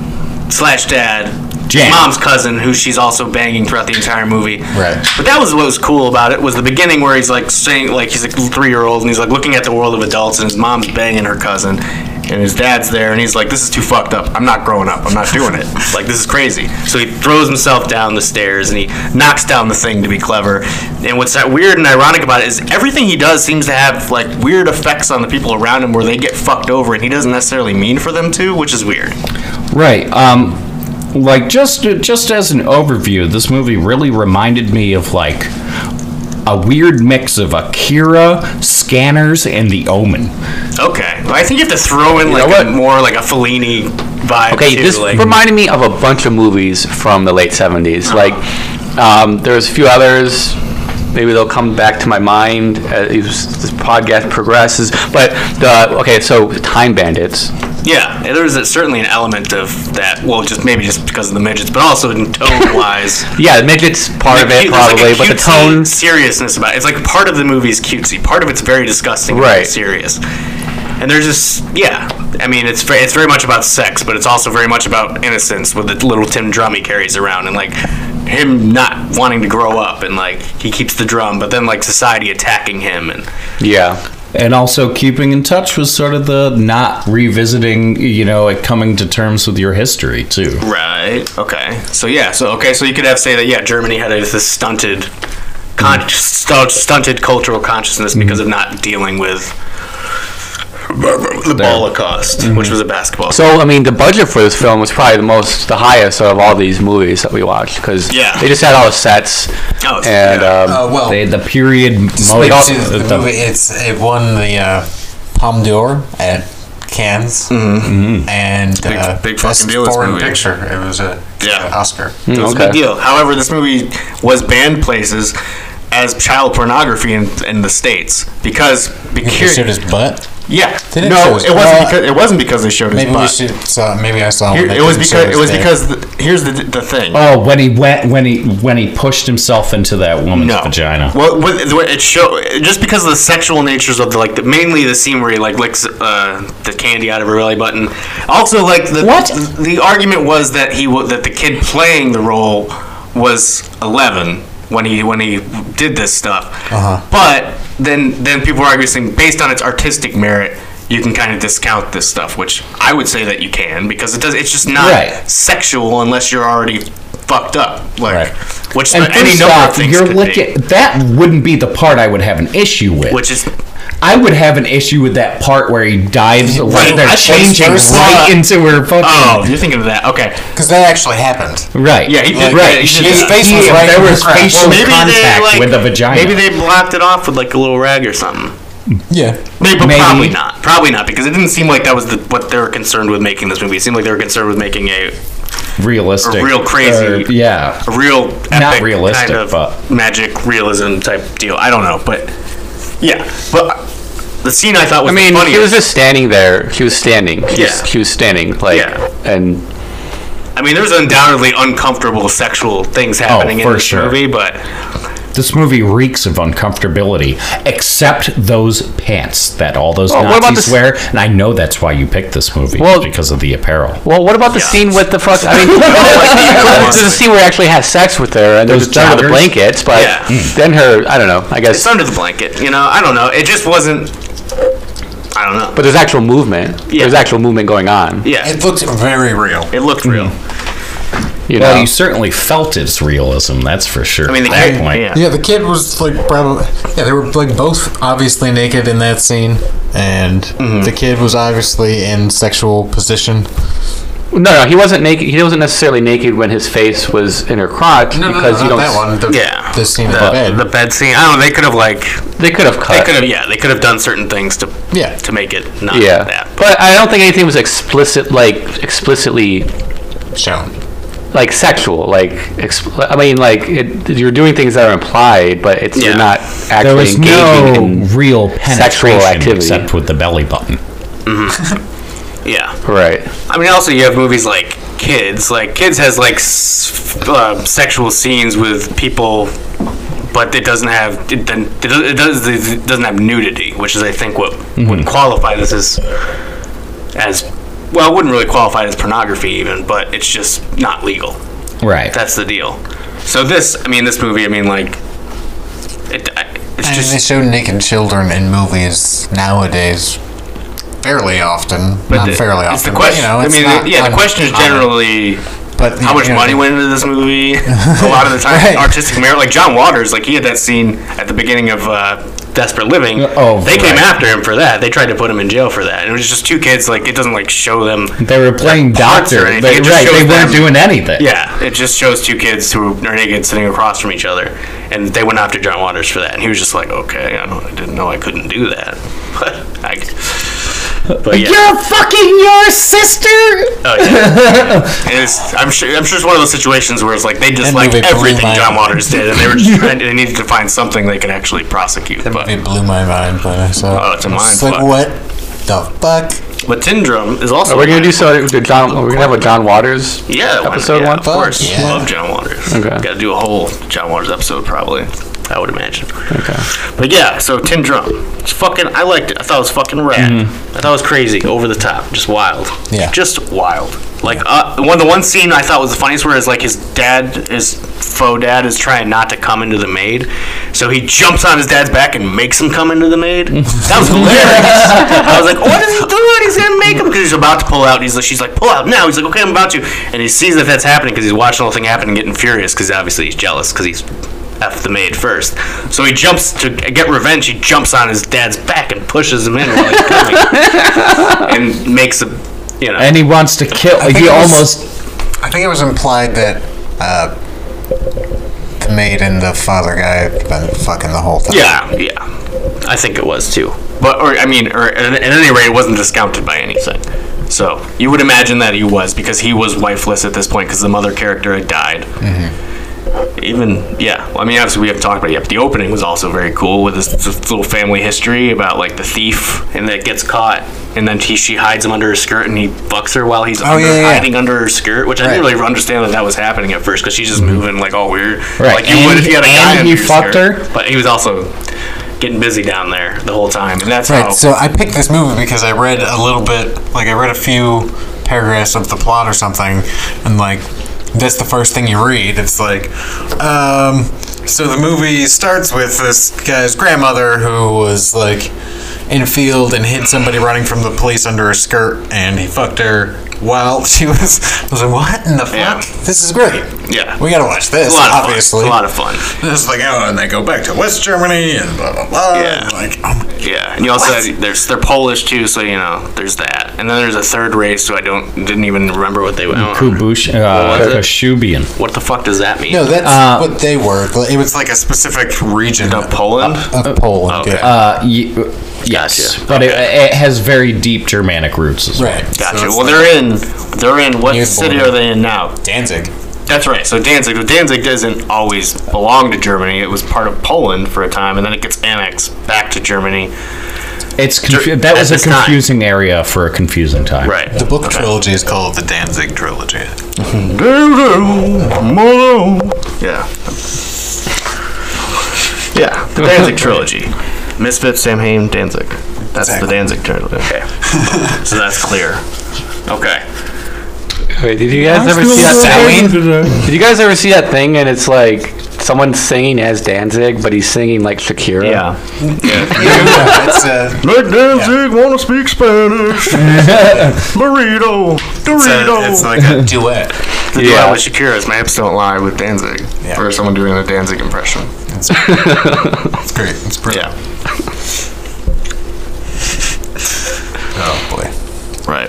/ dad. Jan. Mom's cousin, who she's also banging throughout the entire movie. Right. But that was what was cool about it, was the beginning where he's like saying, like he's a 3-year-old and he's like looking at the world of adults and his mom's banging her cousin and his dad's there and he's like, this is too fucked up. I'm not growing up. I'm not doing it. Like, this is crazy. So he throws himself down the stairs and he knocks down the thing to be clever. And what's that weird and ironic about it is everything he does seems to have like weird effects on the people around him where they get fucked over and he doesn't necessarily mean for them to, which is weird. Right. Like just as an overview, this movie really reminded me of like a weird mix of Akira, Scanners, and The Omen. Okay, well, I think you have to throw in like more like a Fellini vibe. Okay, too, this like, reminded me of a bunch of movies from the late 70s. Like, there's a few others. Maybe they'll come back to my mind as this podcast progresses. But so Time Bandits. yeah, there's certainly an element of that. Well, just because of the midgets, but also in tone-wise. Yeah, the midgets part of it probably, but the tone, seriousness about it. It's like part of the movie is cutesy, part of it's very disgusting, and very serious. And there's just I mean, it's very much about sex, but it's also very much about innocence with the little tin drum he carries around, and like him not wanting to grow up, and like he keeps the drum, but then like society attacking him, and and also keeping in touch with sort of the not revisiting, coming to terms with your history too. Right. Okay. So you could say that Germany had this stunted cultural consciousness because of not dealing with the Holocaust, which was a basketball. So, I mean, the budget for this film was probably the highest of all these movies that we watched, because they just had all the sets, they had the period. The movie, it won the Palme d'Or at Cannes, and big best fucking deal. Foreign picture. It was an Oscar. It was a big deal. However, this movie was banned places as child pornography in the States because They showed his butt. Yeah. No, it wasn't because they showed his butt. Maybe I saw. It was because here's the thing. Oh, when he pushed himself into that woman's vagina. Well, it just because of the sexual natures of mainly the scene where he licks the candy out of her belly button. Also, the argument was that that the kid playing the role was 11 when he did this stuff. But then people were arguing based on its artistic merit, you can kind of discount this stuff, which I would say that you can, because it's just not sexual unless you're already fucked up. Which and any number of things could be. That wouldn't be the part I would have an issue with. Which is, I would have an issue with that part where he dives they're changing into her fucking. Oh, you're thinking of that? Okay, because that actually happened. Right. Yeah, he did. Right. His face was right. There was facial contact with the vagina. Maybe they blocked it off with a little rag or something. Yeah. Maybe. Probably not. Probably not, because it didn't seem like that was what they were concerned with making this movie. It seemed like they were concerned with making a realistic, a real crazy, a real epic, not realistic, kind of but magic realism type deal. I don't know, but but the scene I thought was the funniest. He was just standing there. He was standing. He was standing, and. I mean, there's undoubtedly uncomfortable sexual things happening in this movie, but this movie reeks of uncomfortability, except those pants that all those Nazis wear, and I know that's why you picked this movie, because of the apparel. Well, what about the scene with the fuck? I mean, there's a scene where he actually has sex with her, and there's under the blankets, but then I don't know, I guess. It's under the blanket, I don't know. It just wasn't, I don't know. But there's actual movement. Yeah. There's actual movement going on. Yeah. It looked very real. It looked real. You certainly felt its realism, that's for sure. I mean, at that point. Yeah, the kid was probably. Yeah, they were both obviously naked in that scene, and the kid was obviously in sexual position. No, he wasn't naked. He wasn't necessarily naked when his face was in her crotch. No, because you don't. That one. The scene in the bed. The bed scene. I don't know. They could have cut. They could have done certain things to make it not that. But I don't think anything was explicitly shown. Like sexual, you're doing things that are implied, but you're not actually engaging in real penetration activity except with the belly button. Yeah. Right. I mean, also you have movies like Kids. Like Kids has sexual scenes with people, but it doesn't have it doesn't have nudity, which is I think what would qualify this as. Well, it wouldn't really qualify as pornography even, but it's just not legal. Right. That's the deal. So this movie, they show naked children in movies nowadays fairly often. Not fairly often. It's the question. The question is generally how much money went into this movie. A lot of the time, artistic merit. Like John Waters, he had that scene at the beginning of Desperate Living. They came after him for that. They tried to put him in jail for that. And it was just two kids. It doesn't show them. They were playing doctor. They weren't doing anything. Yeah, it just shows two kids who are naked sitting across from each other. And they went after John Waters for that, and he was just like, okay, I didn't know I couldn't do that, but yeah. You're fucking your sister. Oh, yeah. And I'm sure it's one of those situations where it's like they just That like movie blew everything my John mind. Waters did, and they were just they needed to find something they could actually prosecute. But It blew my mind when I saw it. Oh, it's a I was mind just like, fuck. what the fuck? Tyndrum is also. Are we gonna do so? Are we gonna have a John Waters? Yeah, episode one? Of course, Fuck yeah. love John Waters. Okay. Got to do a whole John Waters episode probably. I would imagine. Okay. But yeah, so Tin Drum. It's fucking. I liked it. I thought it was fucking rad. I thought it was crazy, over the top, just wild. Yeah. Just wild. Like the one scene I thought was the funniest, where like his faux dad, is trying not to come into the maid, so he jumps on his dad's back and makes him come into the maid. That was hilarious. I was like, what is he doing? He's gonna make him, because he's about to pull out. And she's like, pull out now. He's like, okay, I'm about to. And he sees that that's happening because he's watching the whole thing happen and getting furious, because obviously he's jealous because he's F the maid first. So he jumps to get revenge. He jumps on his dad's back and pushes him in while he's coming, and makes him, And he wants to kill. I think He it was- almost. I think it was implied that the maid and the father guy had been fucking the whole thing. Yeah. I think it was too. But at any rate, it wasn't discounted by anything. So you would imagine that he was, because he was wifeless at this point, because the mother character had died. Obviously we haven't talked about it yet, but the opening was also very cool, with this little family history about like the thief and that gets caught, and then she hides him under her skirt, and he fucks her while he's hiding under her skirt, which I didn't really understand that was happening at first, because she's just moving like all weird, like you would if you had a guy under he your fucked skirt. her, but he was also getting busy down there the whole time, and that's Right, how. so I picked this movie because I read a little bit, like I read a few paragraphs of the plot or something, and like, that's the first thing you read. It's like, so the movie starts with this guy's grandmother who was like in a field and hid somebody running from the police under her skirt, and he fucked her while she was. I was like, what in the fuck? Yeah. This is great. Yeah. We gotta watch this, It's a lot of obviously. fun. It's a lot of fun. It's like, oh, and they go back to West Germany and blah blah blah. Yeah. And like, oh my. Yeah, and you also they're Polish too, so there's that, and then there's a third race who didn't even remember what they were. Kashubian. What the fuck does that mean? No, that's what they were. It was like a specific region Of Poland. of Poland. Okay. Yeah. Yes, Gotcha. but it has very deep Germanic roots as well. Right. Gotcha. So it's Well, like they're in what Near the city border. are they in now? Danzig. That's right. So Danzig. Well, Danzig doesn't always belong to Germany. It was part of Poland for a time, and then it gets annexed back to Germany. It's that at was a this time. confusing area for a confusing time. Right. The book trilogy is called the Danzig trilogy. Yeah. Yeah. The Danzig trilogy. Misfits, Samhain, Danzig. That's Exactly. the Danzig trilogy. Okay. So that's clear. Okay. Wait, did you guys ever see that thing? Did you guys ever see that thing and it's like someone singing as Danzig, but he's singing like Shakira? Yeah. It's Let Danzig wanna speak Spanish. Burrito. Dorito. it's like a duet. The duet with Shakira is My Hips Don't Lie with Danzig. Yeah. For someone doing a Danzig impression. It's great. It's brilliant. Yeah. Oh boy. Right.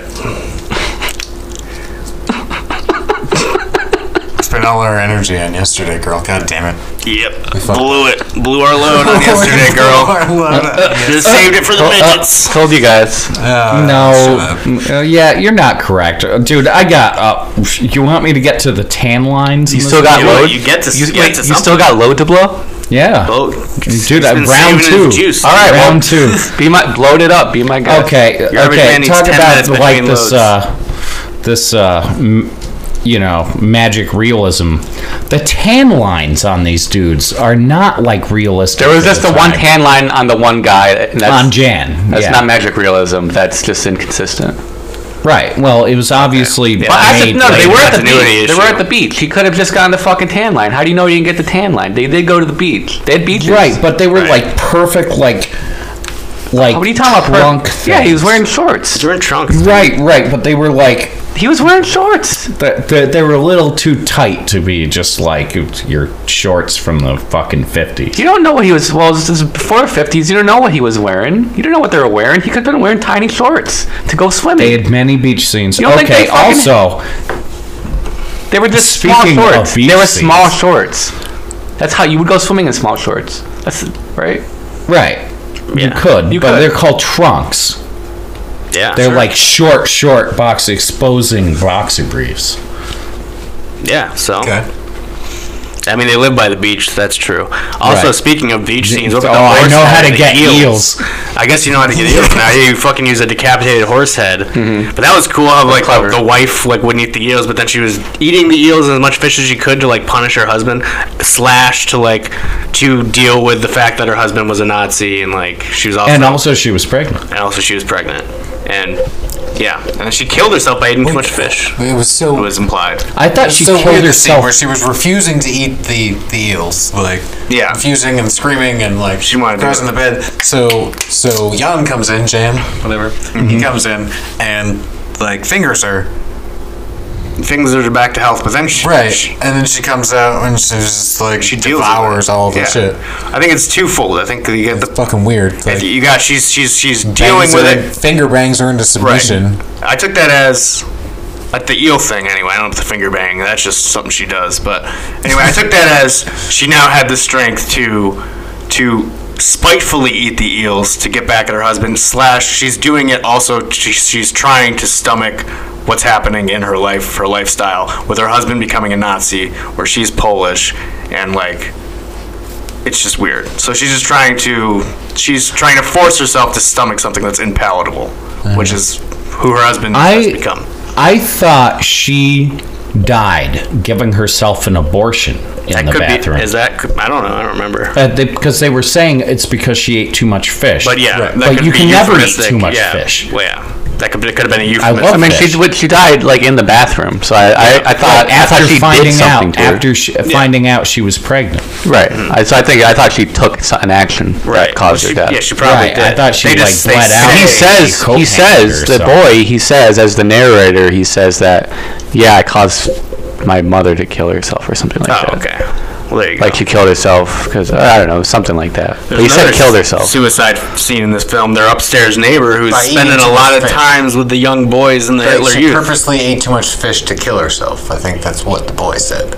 Spent all our energy on yesterday, girl. God damn it. Yep. fucked Blew it. Blew our load on yesterday, girl. Just saved it for the midgets. Told you guys. Yeah, you're not correct, dude. I got. You want me to get to the tan lines? You in still this got You know, load. you get to You get to still something. got load to blow. Yeah. Oh, Dude, he's been round saving his two. juice. All right, well, Round two. Load it up. Be my guy. Okay. Your average man Okay. needs Talk 10 about minutes like between this magic realism. The tan lines on these dudes are not like realistic. There was for just the one time. tan line on the one guy. And that's, on Jan. That's yeah. not magic realism. That's just inconsistent. Right. Well, it was obviously Yeah. Well, made no, they later. were at the continuity beach. They were issue. at the beach. He could have just gotten the fucking tan line. How do you know he didn't get the tan line? They did go to the beach. They had beaches. Right, but they were Right. like perfect, like What are you talking about? trunk Yeah, he was things. wearing shorts. You're in trunks. Right, but they were like He was wearing shorts. they were a little too tight to be just like your shorts from the fucking 50s. You don't know what he was. Well, this is before 50s. You don't know what he was wearing. You don't know what they were wearing. He could have been wearing tiny shorts to go swimming. They had many beach scenes. You don't think Okay, they fucking- also They were just Speaking small of shorts. beach They were scenes. small shorts. That's how you would go swimming in small shorts. That's right. Right. You Yeah. could, You but could. they're called trunks. Yeah. They're sure. like short box exposing boxer briefs. Yeah. So. Okay. I mean, they live by the beach. That's true. Also, Right. speaking of beach scenes, what Oh, about the I horse know head how to and the get eels. I guess you know how to get eels now. You fucking use a decapitated horse head. But that was cool. How like clever. the wife like wouldn't eat the eels, but then she was eating the eels and as much fish as she could to like punish her husband, slash to deal with the fact that her husband was a Nazi and like she was also And also, she was pregnant. she was pregnant and yeah, and then she killed herself by eating too much fish. It was so. It was implied. I thought she so killed weird, the scene herself. where she was refusing to eat the eels, like Yeah. refusing and screaming and like She wanted to crossing do the bed. So Jan comes in, Jan, whatever. He comes in and like fingers her, Things are back to health, but then she, and then she comes out and she's just like she deals with devours it. all the Yeah. shit. I think it's twofold. I think you get It's the fucking weird. Like, you got she's dealing bangs with her, it. finger bangs her into submission. I took that as like the eel thing anyway. I don't know if the finger bang. That's just something she does. But anyway, I took that as she now had the strength to spitefully eat the eels to get back at her husband. Slash, she's doing it also. She's trying to stomach what's happening in her life, her lifestyle, with her husband becoming a Nazi, where she's Polish, and like. It's just weird. So she's trying to force herself to stomach something that's impalpable, which is who her husband has become. I thought she died giving herself an abortion in the bathroom. Is that? I don't know. I don't remember. Because they were saying it's because she ate too much fish. But yeah, that but could you be can never eat euphemistic. too much Yeah. fish. Well, yeah, it could have been a euphemism. love I mean, fish. she died like in the bathroom, so I thought After she finding did something out, to her. after finding out she was pregnant. Right. I thought she took an action that caused her death. Yeah, she probably Right, did. I thought she, They like, just- they bled out. say- He says cocaine the or boy, he says as the narrator, he says that, yeah, I caused my mother to kill herself or something like that. Oh, okay. Well, there you go. Like she killed herself because I don't know, something like that. But he said Another killed herself. Suicide scene in this film. Their upstairs neighbor who's By eating spending too a lot much of fish. times with the young boys in the Hitler She Youth. purposely ate too much fish to kill herself. I think that's what the boy said.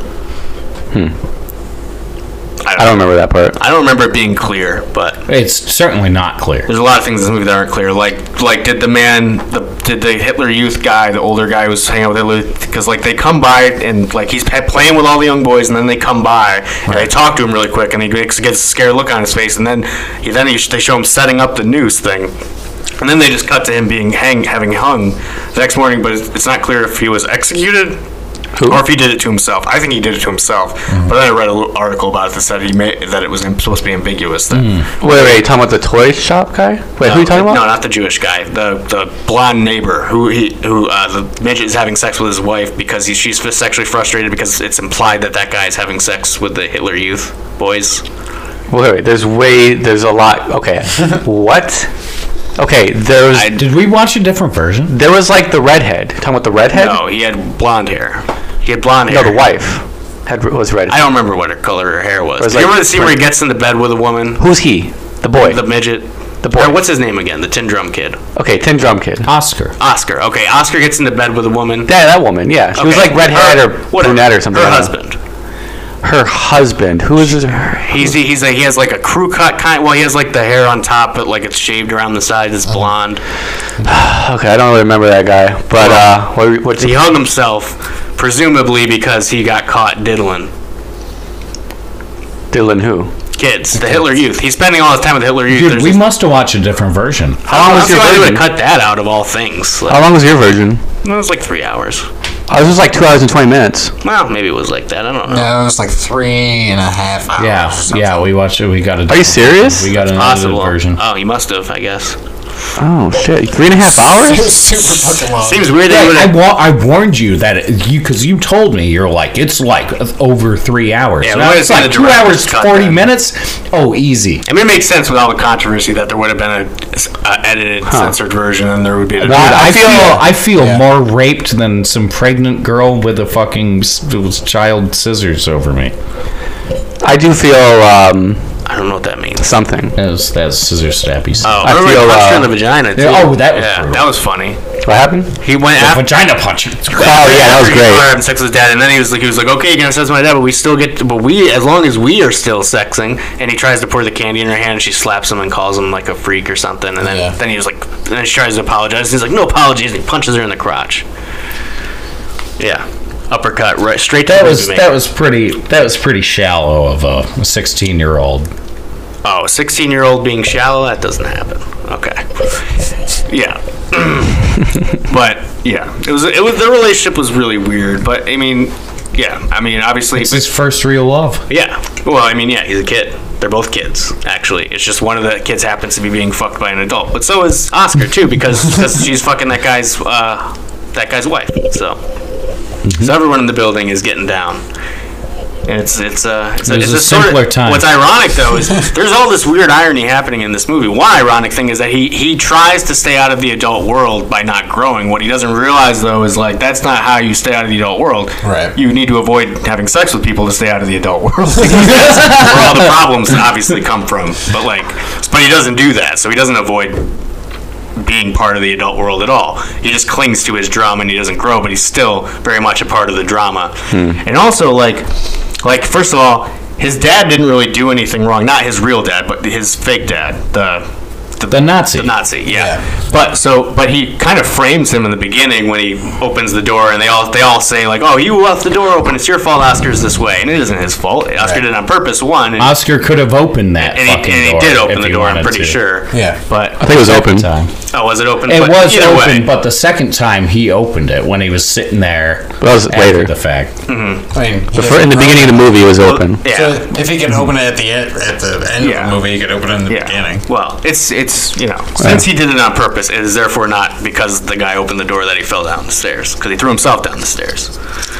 I I don't remember that part. I don't remember it being clear, but It's certainly not clear. there's a lot of things in this movie that aren't clear. Like did the Hitler Youth guy, the older guy who was hanging out with Hitler, because like they come by and like he's playing with all the young boys, and then they come by and they talk to him really quick, and he gets a scared look on his face, and then they show him setting up the noose thing. And then they just cut to him being having hung the next morning, but it's not clear if he was executed or if he did it to himself. I think he did it to himself. But then I read an article about it that said that it was supposed to be ambiguous. That Wait, you talking about the toy shop guy? Wait, who are you talking about? No, not the Jewish guy. The blonde neighbor who the midget is having sex with his wife because she's sexually frustrated because it's implied that guy is having sex with the Hitler Youth boys. Wait, there's a lot. Okay, what? Okay, Did we watch a different version? there was like the redhead. Talking about the redhead? No, he had blonde hair. He had blonde hair. No, the wife was redhead. I don't remember what her color her hair was. was Do you like remember the scene where he gets into bed with a woman? Who's he? The boy. The midget. The boy. Or what's his name again? The tin drum kid. Okay, Tin Drum Kid. Oscar. Oscar. Okay, Oscar gets into bed with a woman. Yeah, that woman. Yeah, she was Okay. like redhead or Whatever. brunette or something. Her I don't know. husband. Her husband. Who is his? He has like a crew cut kind. Well, he has like the hair on top, but like it's shaved around the sides. It's blonde. Okay, I don't really remember that guy. But what's He hung himself, presumably because he got caught diddling Dylan? Who? kids. The Hitler Youth. He's spending all his time with the Hitler Youth. Dude, There's we this- must have watched a different version. How long was your why they would version? cut that out of all things. Like, How long was your version? it was like 3 hours. Oh, this was like 2 hours and 20 minutes. Well, maybe it was like that. I don't know. No, it was like 3.5 hours. Yeah, we watched it. We got a. Are you serious? We got an edited Possible. version. Oh, he must have, I guess. Oh shit! 3.5 hours? It was super fucking long. Seems weird that he Yeah, would I warned you that because you told me you're like it's like over 3 hours. Yeah, And we I might was have seen like the 2 hours director's cut 40 then. minutes. Oh, easy. I mean, it makes sense with all the controversy that there would have been a edited, censored version, and there would be. I feel Yeah. more raped than some pregnant girl with a fucking child scissors over me. I do feel I don't know what that means. something. That's scissor stabbies. Oh, I I remember feel, he punched her in the vagina too. yeah, oh, that was yeah, brutal. that was funny. What happened? He went The after. vagina punch. Oh yeah, that was great. Having sex with his dad, and then he was like, okay, you're gonna have sex with my dad, but we still as long as we are still sexing. And he tries to pour the candy in her hand, and she slaps him and calls him like a freak or something. And then he was like, then she tries to apologize. And he's like, no apologies, and he punches her in the crotch. Yeah, uppercut right straight to the movie maker. That was pretty shallow of a 16-year-old. Oh, a 16-year-old being shallow? That doesn't happen. Okay. Yeah. But yeah, it was the relationship was really weird. But I mean, yeah, I mean, obviously It's his first real love. Yeah. Well, I mean, yeah, he's a kid. They're both kids, actually. It's just one of the kids happens to be being fucked by an adult. But so is Oscar too, because she's fucking that guy's wife. So everyone in the building is getting down. And it's a simpler time. What's ironic though is there's all this weird irony happening in this movie. One ironic thing is that he tries to stay out of the adult world by not growing. What he doesn't realize though is like that's not how you stay out of the adult world. Right. You need to avoid having sex with people to stay out of the adult world. That's where all the problems obviously come from. But he doesn't do that, so he doesn't avoid being part of the adult world at all. He just clings to his drum and he doesn't grow, but he's still very much a part of the drama. And also like first of all, his dad didn't really do anything wrong. Not his real dad, but his fake dad, the Nazi. The Nazi, yeah. But he kind of frames him in the beginning when he opens the door, and they all say like, "Oh, you left the door open. It's your fault. Oscar's this way," and it isn't his fault. Oscar did it on purpose. Oscar could have opened that and fucking he door. did open the he door. I'm wanted pretty to. sure. Yeah. But I think it was open. Oh, was it open? It But was either open, way. but the second time he opened it when he was sitting there. That was after later. the fact. I mean, In the beginning of the movie, it was open. Yeah. So if he can open it at the end of the movie, he could open it in the beginning. Well, it's since he did it on purpose, it is therefore not because the guy opened the door that he fell down the stairs, because he threw himself down the stairs.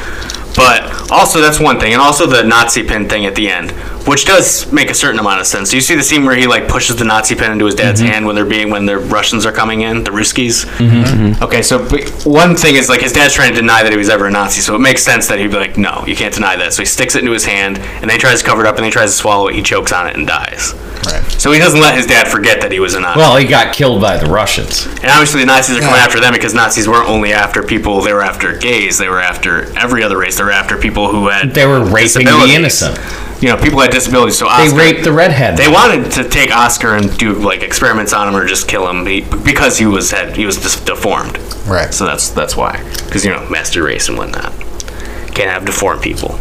But also that's one thing, and also the Nazi pin thing at the end, which does make a certain amount of sense. You see the scene where he like pushes the Nazi pin into his dad's hand when the Russians are coming in, the Ruskies. Okay, so one thing is like his dad's trying to deny that he was ever a Nazi, so it makes sense that he'd be like, no, you can't deny that. So he sticks it into his hand, and then he tries to cover it up, and then he tries to swallow it. He chokes on it and dies. Right. So he doesn't let his dad forget that he was a Nazi. Well, he got killed by the Russians. And obviously the Nazis are coming after them because Nazis weren't only after people, they were after gays, they were after every other race, they were after people who had They were raping the disabilities. innocent. You know, people had disabilities, so Oscar... They raped the redhead. They wanted to take Oscar and do like experiments on him or just kill him because he was just deformed. Right. So that's why. Because, master race and whatnot. Can't have deformed people.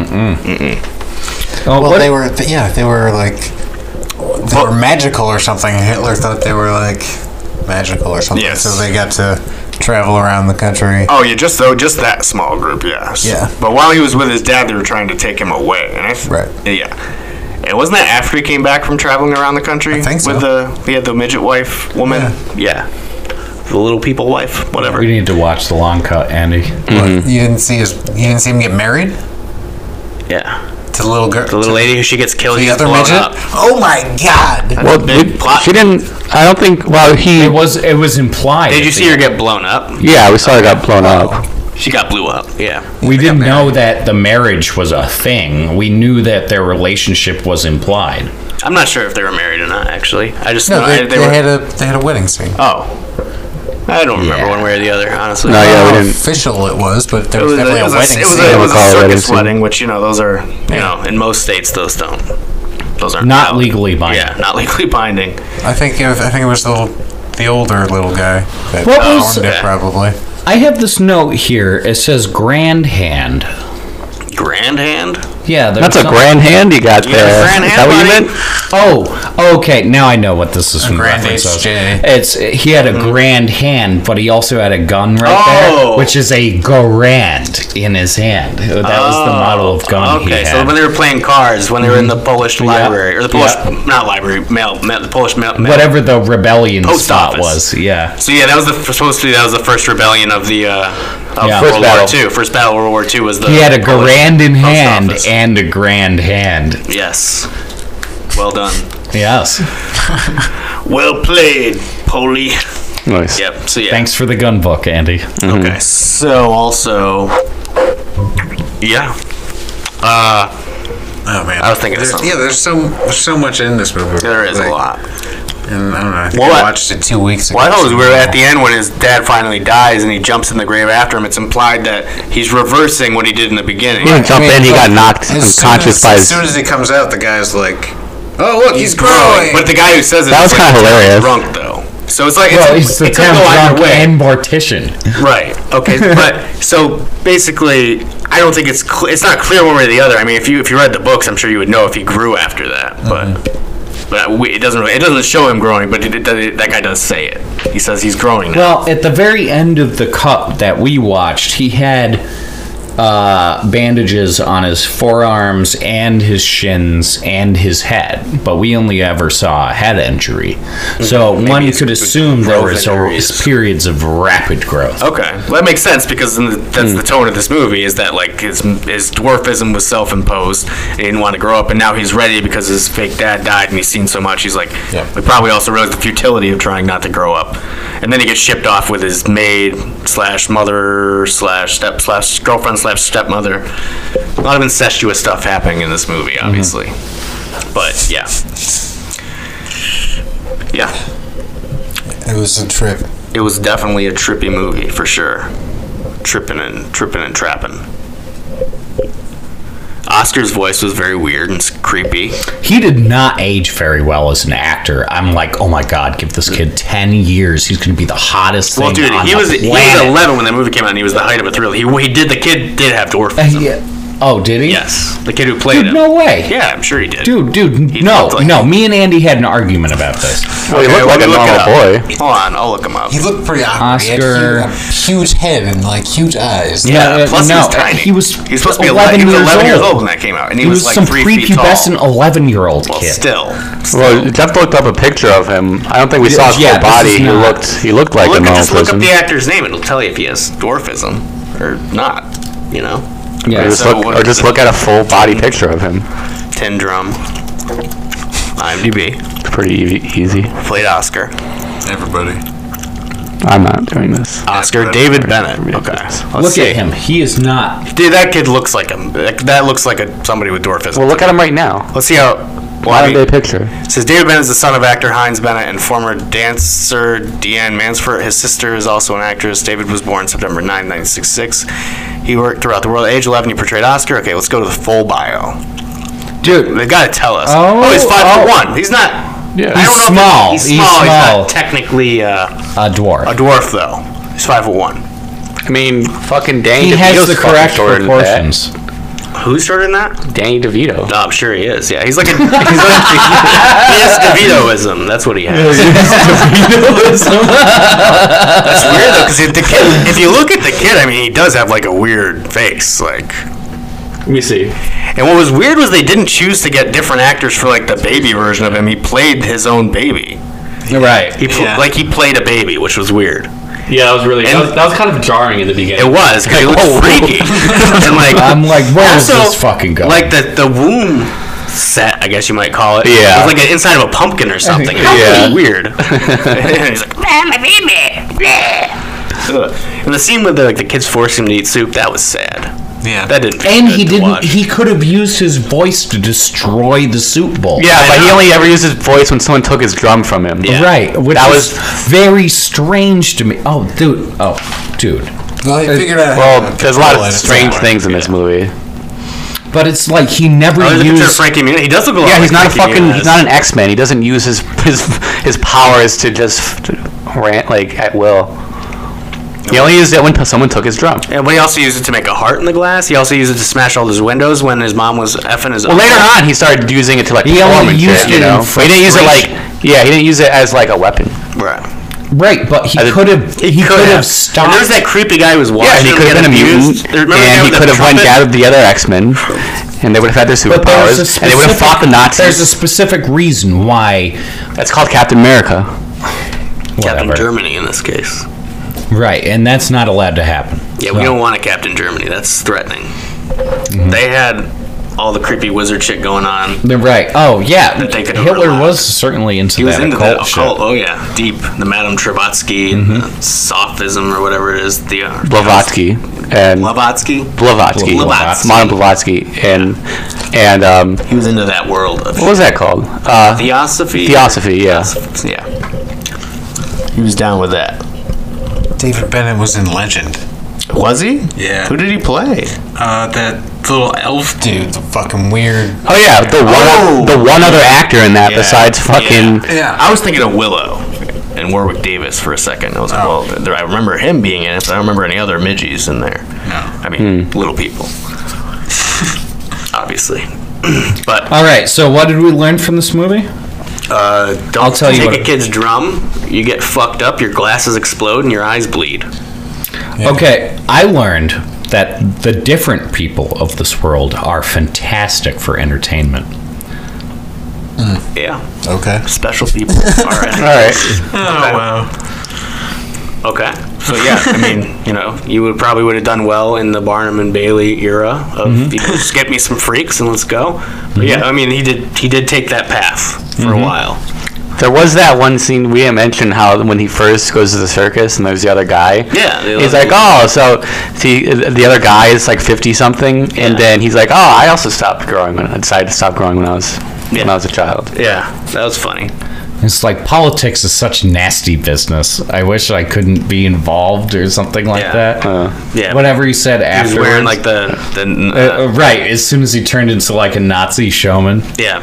Oh, Well, they were like they were magical or something. Hitler thought they were like magical or something. Yes. So they got to travel around the country. Oh, yeah, just that small group, yes. Yeah. But while he was with his dad, they were trying to take him away. And Right. Yeah. And wasn't that after he came back from traveling around the country? I think so. He had the midget wife woman? Yeah. The little people wife, whatever. We need to watch the long cut, Andy. You didn't see him get married Yeah. to the little girl, The little lady who she gets killed, the she gets other blown midget. up. Oh my God! Well, big plot. she didn't. I don't think. Well, It was implied. Did you see her get blown up? Yeah, we saw her got blown up. She got blew up, yeah. We didn't know that the marriage was a thing. We knew that their relationship was implied. I'm not sure if they were married or not, actually. I just No, know they were. had a wedding scene. Oh. I don't remember one way or the other, honestly. No, yeah, we didn't. Official it was, but there It was was, definitely a wedding it was scene. a, it was a Call it a wedding circus scene. wedding, which, those are, in most states, those aren't Not valid. legally binding. Yeah, not legally binding. I think it was the older little guy that What was- owned it, probably. I have this note here. It says Grand Hand. Grand hand? Yeah, That's a grand hand you got You got a there. grand Is hand, that what you buddy? meant? Oh, okay. Now I know what this is from grand reference of. HJ. He had a grand hand, but he also had a gun right Oh. there, which is a grand in his hand. That was the model of gun he Okay, had. so when they were playing cards, when they were in the Polish library, or the Polish, Yeah. not library, the Polish mail. Whatever the rebellion Post spot office. was, yeah. So yeah, that was the first rebellion of the Yeah. First World battle. War II. First battle of World War II was the. He had a Polish grand in post hand office. and a grand hand. Yes. Well done. Yes. Well played, Polly. Nice. Yep. So yeah. Thanks for the gun book, Andy. Okay. So also, yeah. Oh man! I was thinking of something. there's so much in this movie. There is a lot. And I don't know. I think Well, I watched it 2 weeks ago. Well, I thought it was weird at the end when his dad finally dies and he jumps in the grave after him. It's implied that he's reversing what he did in the beginning. He didn't jump in. He got knocked unconscious by As his. soon as he comes out, the guy's like, "Oh, look, he's growing. growing." But the guy who says it That was is like kinda the town hilarious. drunk, though. So it's like Well, he's the it could town go either drunk way. and mortician. Right. Okay. But so basically, I don't think it's not clear one way or the other. I mean, if you read the books, I'm sure you would know if he grew after that. But it doesn't show him growing. But that guy does say it. He says he's growing now. Well, at the very end of the cut that we watched, he had bandages on his forearms and his shins and his head, but we only ever saw a head injury. So one could assume there was periods of rapid growth. Okay, well, that makes sense because that's the tone of this movie. Is that like his dwarfism was self-imposed? And he didn't want to grow up, and now he's ready because his fake dad died, and he's seen so much. He's like, we probably also realized the futility of trying not to grow up, and then he gets shipped off with his maid / mother / step / girlfriend / stepmother. A lot of incestuous stuff happening in this movie, obviously. But yeah. It was a trip. It was definitely a trippy movie for sure. Tripping and trapping. Oscar's voice was very weird and creepy. He did not age very well as an actor. I'm like, oh my god, give this kid 10 years. He's going to be the hottest thing Well, dude, on he the was planet. 11 when that movie came out, and he was the height of a thrill. The kid did have dwarfism. Yeah. Oh, did he? Yes, the kid who played him. No way. Yeah, I'm sure he did. Dude, He no. looked like Me and Andy had an argument about this. Well, he looked like a normal boy. Hold on, I'll look him up. He looked pretty awkward. He Oscar. had a huge head and like huge eyes. Yeah, plus he no, was tiny. he was supposed to be 11 11 years 11 years old. old when that came out, and he was was some like 3 feet tall. prepubescent 11-year-old Well, kid. still. Well, Jeff looked up a picture of him. I don't think we saw his Yeah, full this body. is not- He looked like a normal Just look up person. the actor's name; it'll tell you if he has dwarfism or not. You know. Yeah. Or just look at a full body picture of him. Tin Drum. IMDb. It's pretty easy. Played Oscar. Everybody. I'm not doing this. Oscar David Bennett. Okay. Let's Look see. at him. He is not. Dude, that kid looks like him. That looks like somebody with dwarfism. Well, look at him right now. Let's see how. Modern day picture. It says David Bennett is the son of actor Heinz Bennett and former dancer Deanne Mansfield. His sister is also an actress. David was born September 9, 1966. He worked throughout the world. At age 11, he portrayed Oscar. Okay, let's go to the full bio. Dude. They gotta tell us. Oh, he's 5'1". He's not. Yeah. I don't know if small. He's He's small. He's small. not technically A dwarf. a dwarf though. He's 5'1". I mean, fucking Danny He has DeVito's the fucking correct shorter than proportions. that. Who's shorter than that? Danny DeVito. Oh, I'm sure he is. Yeah, he's like he has DeVitoism. That's what he has. That's weird though, because if you look at the kid, I mean, he does have like a weird face, like. Let me see. And what was weird was they didn't choose to get different actors for like the baby version of him. He played his own baby. Right. He played a baby, which was weird. Yeah, that was really that was kind of jarring in the beginning. It was because he looked freaky. And like I'm like, where is also, this fucking going? Like the womb set, I guess you might call it. Yeah. It was like an inside of a pumpkin or something. It was Yeah. really weird. And he's like, my baby. Ugh. And the scene with the kids forcing him to eat soup, that was sad. Yeah. That didn't feel and good he to didn't. watch. He could have used his voice to destroy the soup bowl. Yeah, but he only ever used his voice when someone took his drum from him. Yeah. Right. Which That was was- very strange to me. Oh, dude. Well, he figured out. Well, how to there's a lot control of it. strange things in this movie. But it's like he never Oh, there's a picture of used. Frankie Muniz. He does look a lot Yeah, like he's not a Frankie fucking. Muniz. He's not an X-Men. He doesn't use his powers to just rant like at will. He only used it when someone took his drum. Yeah, but he also used it to make a heart in the glass. He also used it to smash all his windows when his mom was effing his. Well, later on, he started using it to like He perform only and used shit, it you know. in But he didn't use it like. frustration. Yeah, he didn't use it as like a weapon. Right. Right, but he He could have. He could have stopped. And there's that creepy guy who was watching. Yeah, and he him could have get been a abused. mutant, Remember the guy and he with the could have went trumpet? gathered the other X-Men, and they would have had their But there's a superpowers, and they would have fought the There's a Nazis. specific reason why. That's called Captain America. Captain Whatever. Germany in this case. Right, and that's not allowed to happen. Yeah, we don't want a Captain Germany. That's threatening. They had all the creepy wizard shit going on. They're right. Oh yeah, That they could Hitler overlap. was certainly into He was that into occult that shit. occult. Oh yeah, deep. The Madame Blavatsky and the sophism or whatever it is. The Blavatsky and Blavatsky. Blavatsky, Blavatsky. Madame Blavatsky, and And He was into that world of what was that called? Theosophy. Theosophy, yeah. Yeah. He was down with that. David Bennett was in Legend. Was he? Yeah. Who did he play? That little elf dude, the fucking weird. Oh yeah, the one other actor in that besides fucking. Yeah. I was thinking of Willow and Warwick Davis for a second. I was like, well, I remember him being in it, but I don't remember any other midgies in there. No. I mean, little people. Obviously. But All right. So what did we learn from this movie? don't I'll tell you take what- a kid's drum, you get fucked up, your glasses explode, and your eyes bleed. Okay, I learned that the different people of this world are fantastic for entertainment. Yeah. Okay. Special people. All right. All right. Oh wow. Okay. So yeah, I mean, you probably would have done well in the Barnum and Bailey era of just get me some freaks and let's go. But yeah, I mean, he did take that path for a while. There was that one scene we had mentioned how when he first goes to the circus and there's the other guy. Yeah. He's like, oh, so see, the other guy is like 50 something, and then he's like, oh, I also stopped growing when I decided to stop growing when I was a child. Yeah, that was funny. It's like politics is such nasty business. I wish I couldn't be involved or something like Yeah. that. Yeah. Whatever he said He was afterwards. wearing like the right, as soon as he turned into like a Nazi showman. yeah.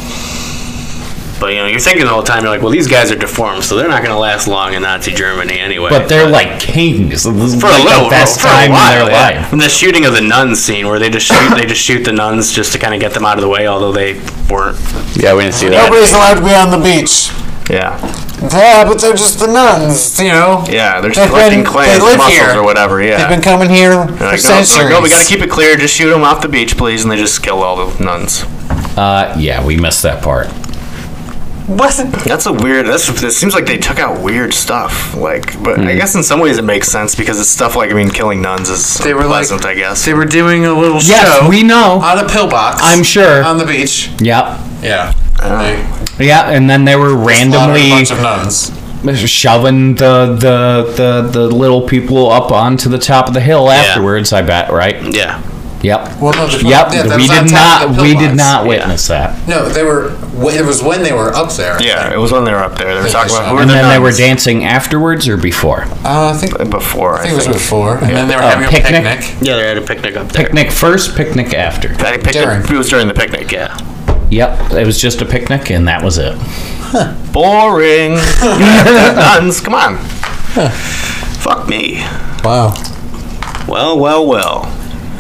But you're thinking the whole time, you're like, well, these guys are deformed, so they're not going to last long in Nazi Germany anyway. But they're like kings. This is for like a little, the best for a time while, in their yeah. life. And the shooting of the nuns scene where they just shoot the nuns just to kind of get them out of the way, although they weren't. Yeah, we didn't see that. Nobody's allowed to be on the beach. Yeah. Yeah, but they're just the nuns, Yeah, they're just They've collecting been- clay they as live muscles here. or whatever. Yeah. They've been coming here They're for like, centuries. no, we got to keep it clear. Just shoot them off the beach, please, and they just kill all the nuns. Yeah, we missed that part. What? That's a weird. It seems like they took out weird stuff. But I guess in some ways it makes sense because it's stuff like killing nuns is They were pleasant, I guess. They were doing a little Yes, show we know. on a pillbox. I'm sure. On the beach. Yep. Yeah. Yeah, and then they were Slaughtered a randomly bunch of nuns. shoving the little people up onto the top of the hill afterwards. I bet, right? Yeah. Yep. Well, no, Yep. yeah, that we was on did top of not. the We did pillbox. not witness that. No, they were. It was when they were up there. Yeah, it was when they were up there. They were talking about who were And the then nuns. they were dancing afterwards or before. I think before. I think it was before, and then they were having a picnic? picnic. Yeah, they had a picnic up there. Picnic first, picnic after. It was during the picnic. Yeah. Yep, it was just a picnic, and that was it. Boring. Nuns, come on. Fuck me. Wow. Well.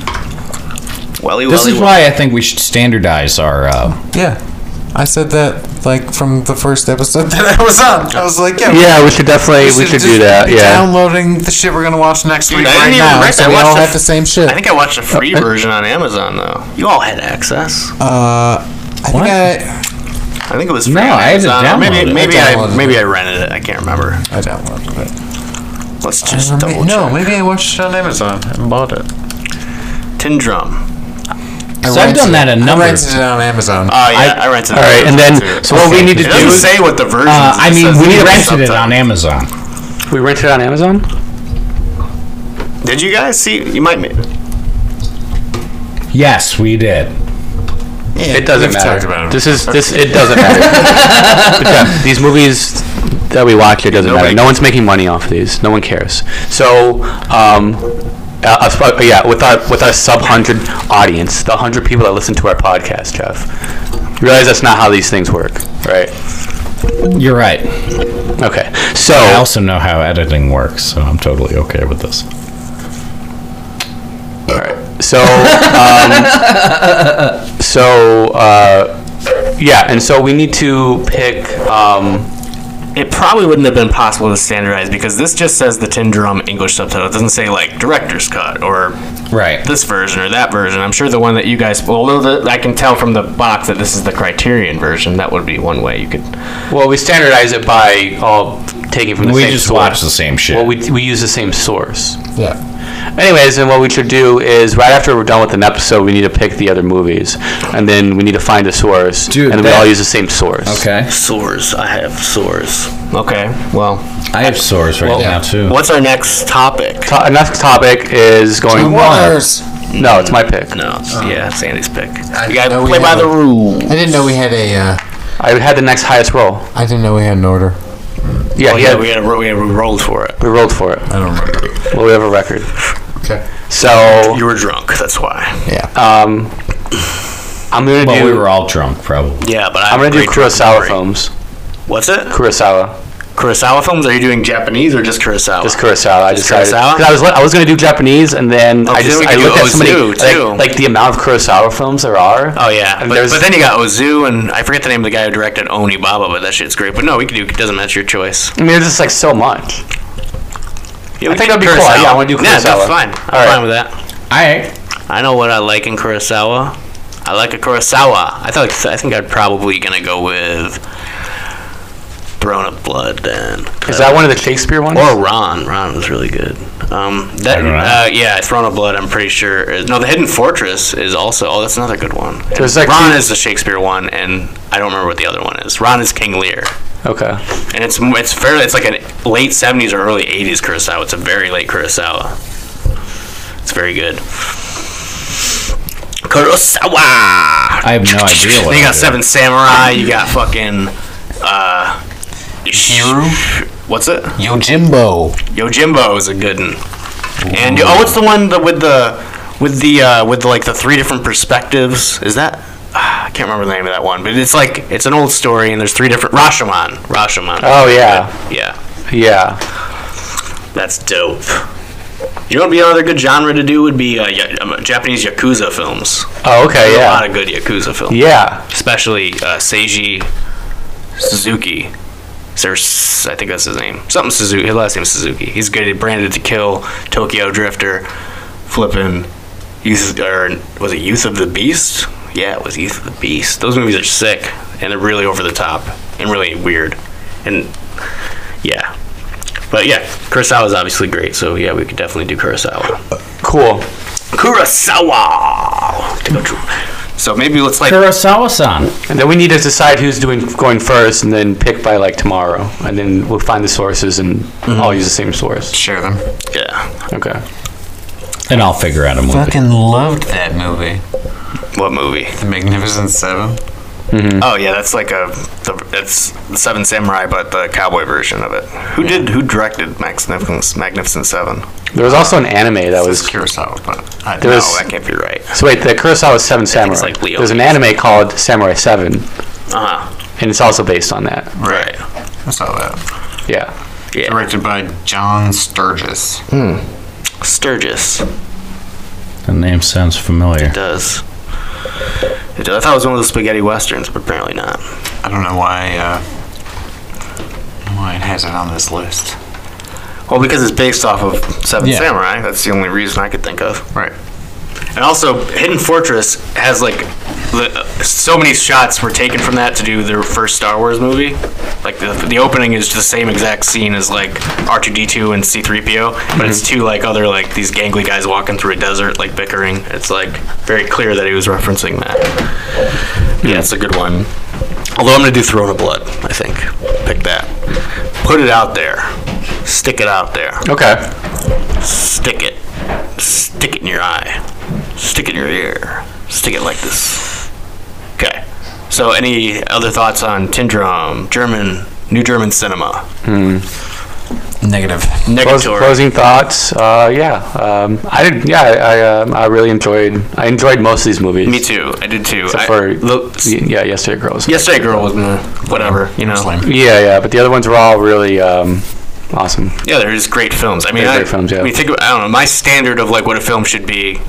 This is why I think we should standardize our. Yeah. I said that from the first episode that I was on. I was like, Yeah, we should definitely we should do that. be Yeah. downloading the shit we're gonna watch next week I right didn't even now, write so that. we I all watched have the same shit. I think I watched a free version on Amazon though. You all had access. I think it was free No, on I had to Amazon. Or download it. Maybe I rented it. I can't remember. I downloaded it. Let's just double check. Maybe I watched it on Amazon and bought it. Tin Drum. So I've done that a number. I rented it on Amazon. Oh yeah, I rented it. All right, and then so what we need to It do doesn't is say what the version is. I It mean, says we the rented it subtitle. on Amazon. we rented it on Amazon. Did you guys see? You might. Yes, we did. It doesn't we've matter. talked about it. This. It doesn't matter. Yeah, these movies that we watch, it doesn't matter. No one's making money off of these. No one cares. So, with our sub 100 audience, the 100 people that listen to our podcast, Jeff, you realize that's not how these things work, right? You're right. Okay. So I also know how editing works, so I'm totally okay with this. all right. So yeah, and so we need to pick. It probably wouldn't have been possible to standardize because this just says the Tin Drum English subtitle. It doesn't say director's cut or Right. this version or that version. I'm sure the one that you guys, although I can tell from the box that this is the Criterion version, that would be one way you could. Well, we standardize it by all taking from the We same just source. watch the same shit. Well, we use the same source. Yeah. Anyways, and what we should do is right after we're done with an episode, we need to pick the other movies, and then we need to find a source, Dude, and we all use the same source. Okay. Sores. I have sores. Okay, well. I have sores right now, too. What's our next topic? Our next topic is going. Twin Waters. No, it's my pick. No, it's Andy's pick. I You gotta know we play by have the a- rules. I didn't know we had a. I had the next highest roll. I didn't know we had an order. Yeah, We rolled for it. we rolled for it. I don't remember. Well, we have a record. Okay. So, You were drunk, that's why. Yeah. I'm gonna Well, do. we were all drunk, probably. Yeah, but I'm gonna do Kurosawa films. What's it? Kurosawa. Kurosawa films? Are you doing Japanese or just Kurosawa? Just Kurosawa. I Just decided Kurosawa? because I was gonna do Japanese, and then Oh, I then we could do looked at so many Ozu, too. like the amount of Kurosawa films there are. Oh yeah, And but there's- then you got Ozu, and I forget the name of the guy who directed Onibaba, but that shit's great. But no, we could do. It doesn't matter, your choice. I mean, there's just like so much. Yeah, I we think could that'd be cool. Kurosawa. Yeah, I wanna do Yeah, Kurosawa. that's fine. I'm All right. fine with that. I know what I like in Kurosawa. I like a Kurosawa. I think I'd probably gonna go with Throne of Blood then. Is that one of the Shakespeare ones? Or Ron. Ron was really good. Yeah, Throne of Blood. I'm pretty sure. No, the Hidden Fortress is also. Oh, that's another good one. And There's like Ron is the Shakespeare one, and I don't remember what the other one is. Ron is King Lear, Okay. and it's like a late '70s or early '80s Kurosawa. It's a very late Kurosawa. It's very good. Kurosawa. I have no idea what Then you got it is. Seven Samurai. You got fucking. Hiro? What's it? Yojimbo. Yojimbo is a good one. And what's the one with the like the three different perspectives? Is that? I can't remember the name of that one, but it's an old story, and there's three different Rashomon. Oh yeah. Yeah, Yeah. that's dope. You know what would be another good genre to do would be Japanese Yakuza films. Oh okay. There's a Yeah. lot of good Yakuza films. Yeah. Especially Seiji Suzuki. I think that's his name. Something Suzuki. His last name is Suzuki. He's good at Branded to Kill, Tokyo Drifter, flipping was it Youth of the Beast? Yeah, it was Youth of the Beast. Those movies are sick, and they're really over the top and really weird. And yeah. But yeah, Kurosawa is obviously great, so yeah, we could definitely do Kurosawa. Cool. Kurosawa! So maybe let's like Kurosawa-san. And then we need to decide who's going first, and then pick by like tomorrow, and then we'll find the sources and all use the same source. Share them. yeah. Okay. And I'll figure out a movie. Fucking loved that movie. What movie? The Magnificent Seven. Oh yeah, that's like it's the Seven Samurai, but the cowboy version of it. Who directed Magnificent Seven? There was also an anime that was. Kurosawa, but There No, was- that can't be right. So wait, the Kurosawa was Seven Samurai. it's like Leo There's an Beast. anime called Samurai 7, Uh-huh. and it's also based on that. Right. I saw that. Yeah. Yeah. Directed by John Sturgis. Sturgis. The name sounds familiar. It does. I thought it was one of the spaghetti westerns, but apparently not. I don't know why it has it on this list. Well, because it's based off of Seven Yeah. Samurai. That's the only reason I could think of. Right. And also, Hidden Fortress has like so many shots were taken from that to do their first Star Wars movie. Like the opening is the same exact scene as like R2D2 and C-3PO, but it's two like other like these gangly guys walking through a desert like bickering. It's like very clear that he was referencing that. Yeah, it's a good one. Although I'm gonna do Throne of Blood. I think pick that. Put it out there. Stick it out there. Okay. Stick it. Stick it in your eye. Stick it in your ear. Stick it like this. Okay. So, any other thoughts on Tindrum, New German cinema? Negative. Negatory. Closing thoughts. I really enjoyed. I enjoyed most of these movies. Me too. I did too. Except for Yesterday Girls. Yesterday Girl was whatever, you know. Lame. Yeah, but the other ones were all really awesome. Yeah, they're just great films. I mean, They're great films, yeah. I mean, think about, I don't know, my standard of like what a film should be,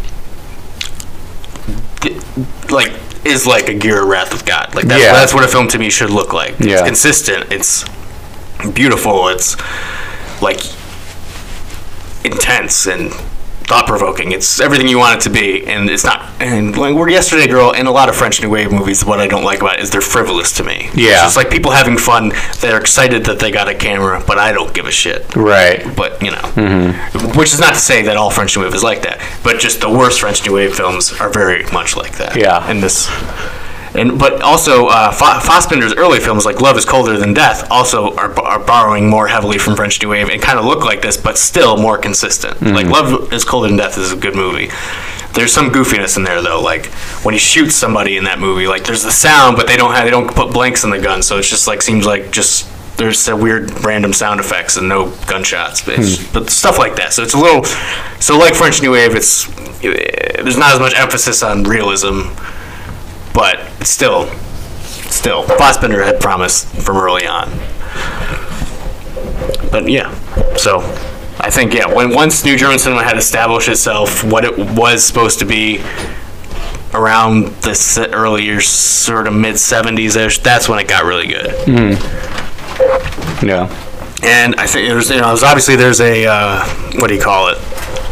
like, is like a Gear of Wrath of God. Like Yeah. that's what a film to me should look like. It's Yeah. consistent. It's beautiful. It's like intense and thought-provoking. It's everything you want it to be, and it's not. And like we're Yesterday Girl and a lot of French New Wave movies. What I don't like about it is they're frivolous to me. Yeah. It's just like people having fun. They're excited that they got a camera, but I don't give a shit. Right. But you know, which is not to say that all French New Wave is like that, but just the worst French New Wave films are very much like that. Yeah. And but also Fassbinder's early films like Love Is Colder Than Death also are borrowing more heavily from French New Wave and kind of look like this, but still more consistent. Like Love Is Colder Than Death is a good movie, There's some goofiness in there though, like when he shoots somebody in that movie, like there's the sound, but they don't put blanks in the gun, so it's just like seems like just there's a weird random sound effects and no gunshots, but stuff like that. So it's a little, so like French New Wave, there's not as much emphasis on realism, but it's still, Fassbender had promised from early on. But yeah, so I think once New German Cinema had established itself, what it was supposed to be around the earlier sort of mid 70s-ish, that's when it got really good. Yeah. And I think there's obviously there's a what do you call it?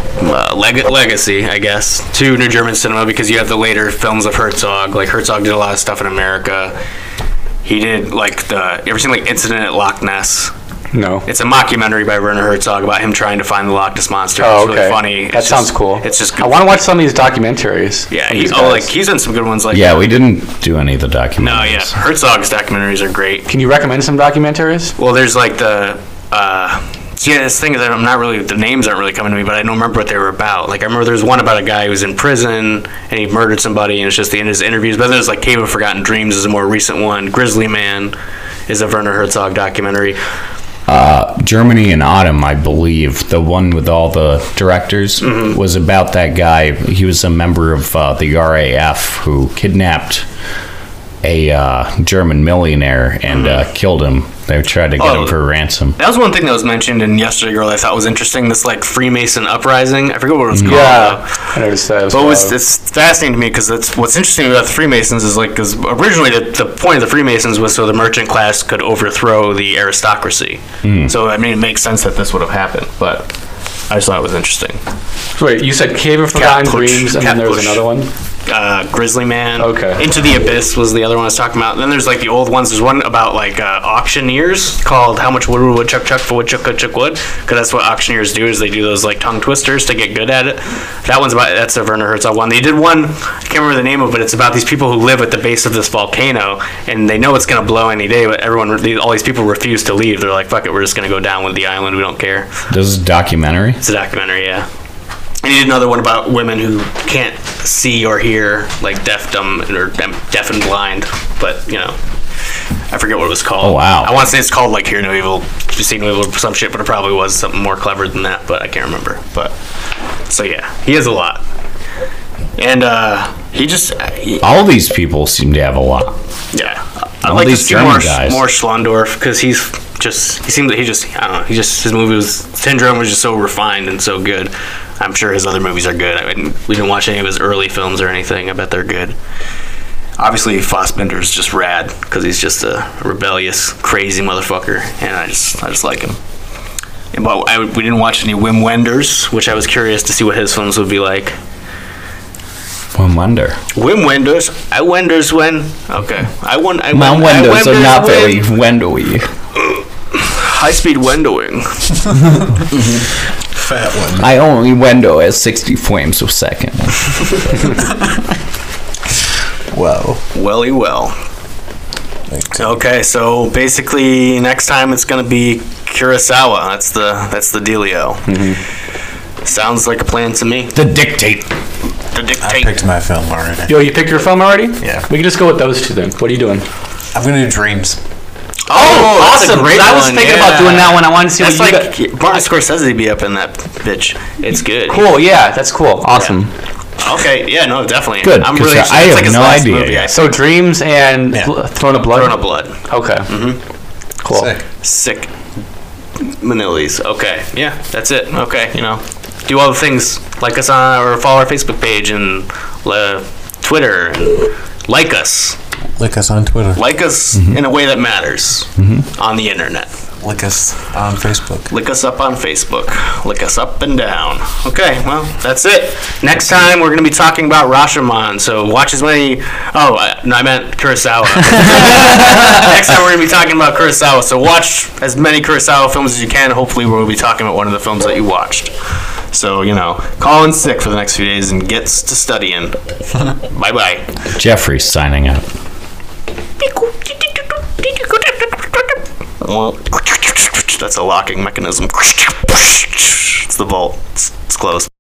Legacy, I guess, to New German Cinema, because you have the later films of Herzog. Like Herzog did a lot of stuff in America. He did like you ever seen like Incident at Loch Ness? No. It's a mockumentary by Werner Herzog about him trying to find the Loch Ness monster. Oh, it's okay. really funny. That sounds cool. It's just good. I want to watch some of these documentaries. Yeah, he's done some good ones. Like Yeah, we didn't do any of the documentaries. No, yeah, Herzog's documentaries are great. Can you recommend some documentaries? Well, there's like this thing that the names aren't really coming to me, but I don't remember what they were about. Like I remember there's one about a guy who was in prison and he murdered somebody, and it's just his interviews. But there's like Cave of Forgotten Dreams is a more recent one. Grizzly Man is a Werner Herzog documentary. Germany in Autumn, I believe, the one with all the directors, was about that guy. He was a member of the RAF who kidnapped a German millionaire and killed him. They tried to get him for ransom. That was one thing that was mentioned in Yesterday Girl that I thought was interesting. This like Freemason uprising. I forget what it was called. Yeah, I noticed that. But it's fascinating to me because what's interesting about the Freemasons is like because originally the point of the Freemasons was so the merchant class could overthrow the aristocracy. So I mean it makes sense that this would have happened, but I just thought it was interesting. Wait, you said Cave of Forgotten Dreams, and then there was another one? Grizzly Man. Okay. Into the Abyss was the other one I was talking about. And then there's like the old ones. There's one about like auctioneers called How Much Wood Would Woodchuck Chuck for Woodchuck Woodchuck Wood? Because that's what auctioneers do is they do those like tongue twisters to get good at it. That's a Werner Herzog one. They did one, I can't remember the name of it, but it's about these people who live at the base of this volcano and they know it's going to blow any day, but all these people refuse to leave. They're like, fuck it, we're just going to go down with the island. We don't care. This is a documentary? It's a documentary, yeah. And he did another one about women who can't see or hear, like deaf and blind. But I forget what it was called. Oh wow! I want to say it's called like Hear No Evil, See No Evil, or some shit. But it probably was something more clever than that. But I can't remember. But so yeah, he has a lot. And all these people seem to have a lot. Yeah, I all like these to see German guys. more Schlondorf because I don't know, his movie was Syndrome was just so refined and so good. I'm sure his other movies are good. We didn't watch any of his early films or anything. I bet they're good. Obviously, Fassbender's just rad because he's just a rebellious, crazy motherfucker, and I just like him. But we didn't watch any Wim Wenders, which I was curious to see what his films would be like. Wim Wenders. I wonders when. Okay. My windows are not very windowy. High-speed windowing. Fat one. I only window at 60 frames a second. Whoa. Welly well. Okay, so basically next time it's gonna be Kurosawa. That's the dealio. Sounds like a plan to me. The Dictate. I picked my film already. Yo, you picked your film already? Yeah. We can just go with those two then. What are you doing? I'm gonna do Dreams. Oh, that's awesome! a great I was one, thinking yeah. about doing that one. I wanted to see That's what like you got. Martin Scorsese be up in that bitch. It's good. Cool. Yeah, that's cool. Awesome. Okay, yeah, no, definitely. Good, I'm 'cause really I have like his no last idea movie, yet. I So think. Dreams and Throne of Blood. Throne of Blood. Okay. Cool. Sick. Sick. Manilis. Okay, yeah, that's it. Okay, do all the things. Like us on or follow our Facebook page and Twitter. And like us. Lick us on Twitter. Like us in a way that matters on the internet. Lick us on Facebook. Lick us up on Facebook. Lick us up and down. Okay, well, that's it. Next time, we're going to be talking about Rashomon, so watch as many... Oh, no, I meant Kurosawa. Next time, we're going to be talking about Kurosawa, so watch as many Kurosawa films as you can. Hopefully, we'll be talking about one of the films that you watched. So, call in sick for the next few days and get to studying. Bye-bye. Jeffrey's signing out. Well, that's a locking mechanism. It's the vault. It's closed.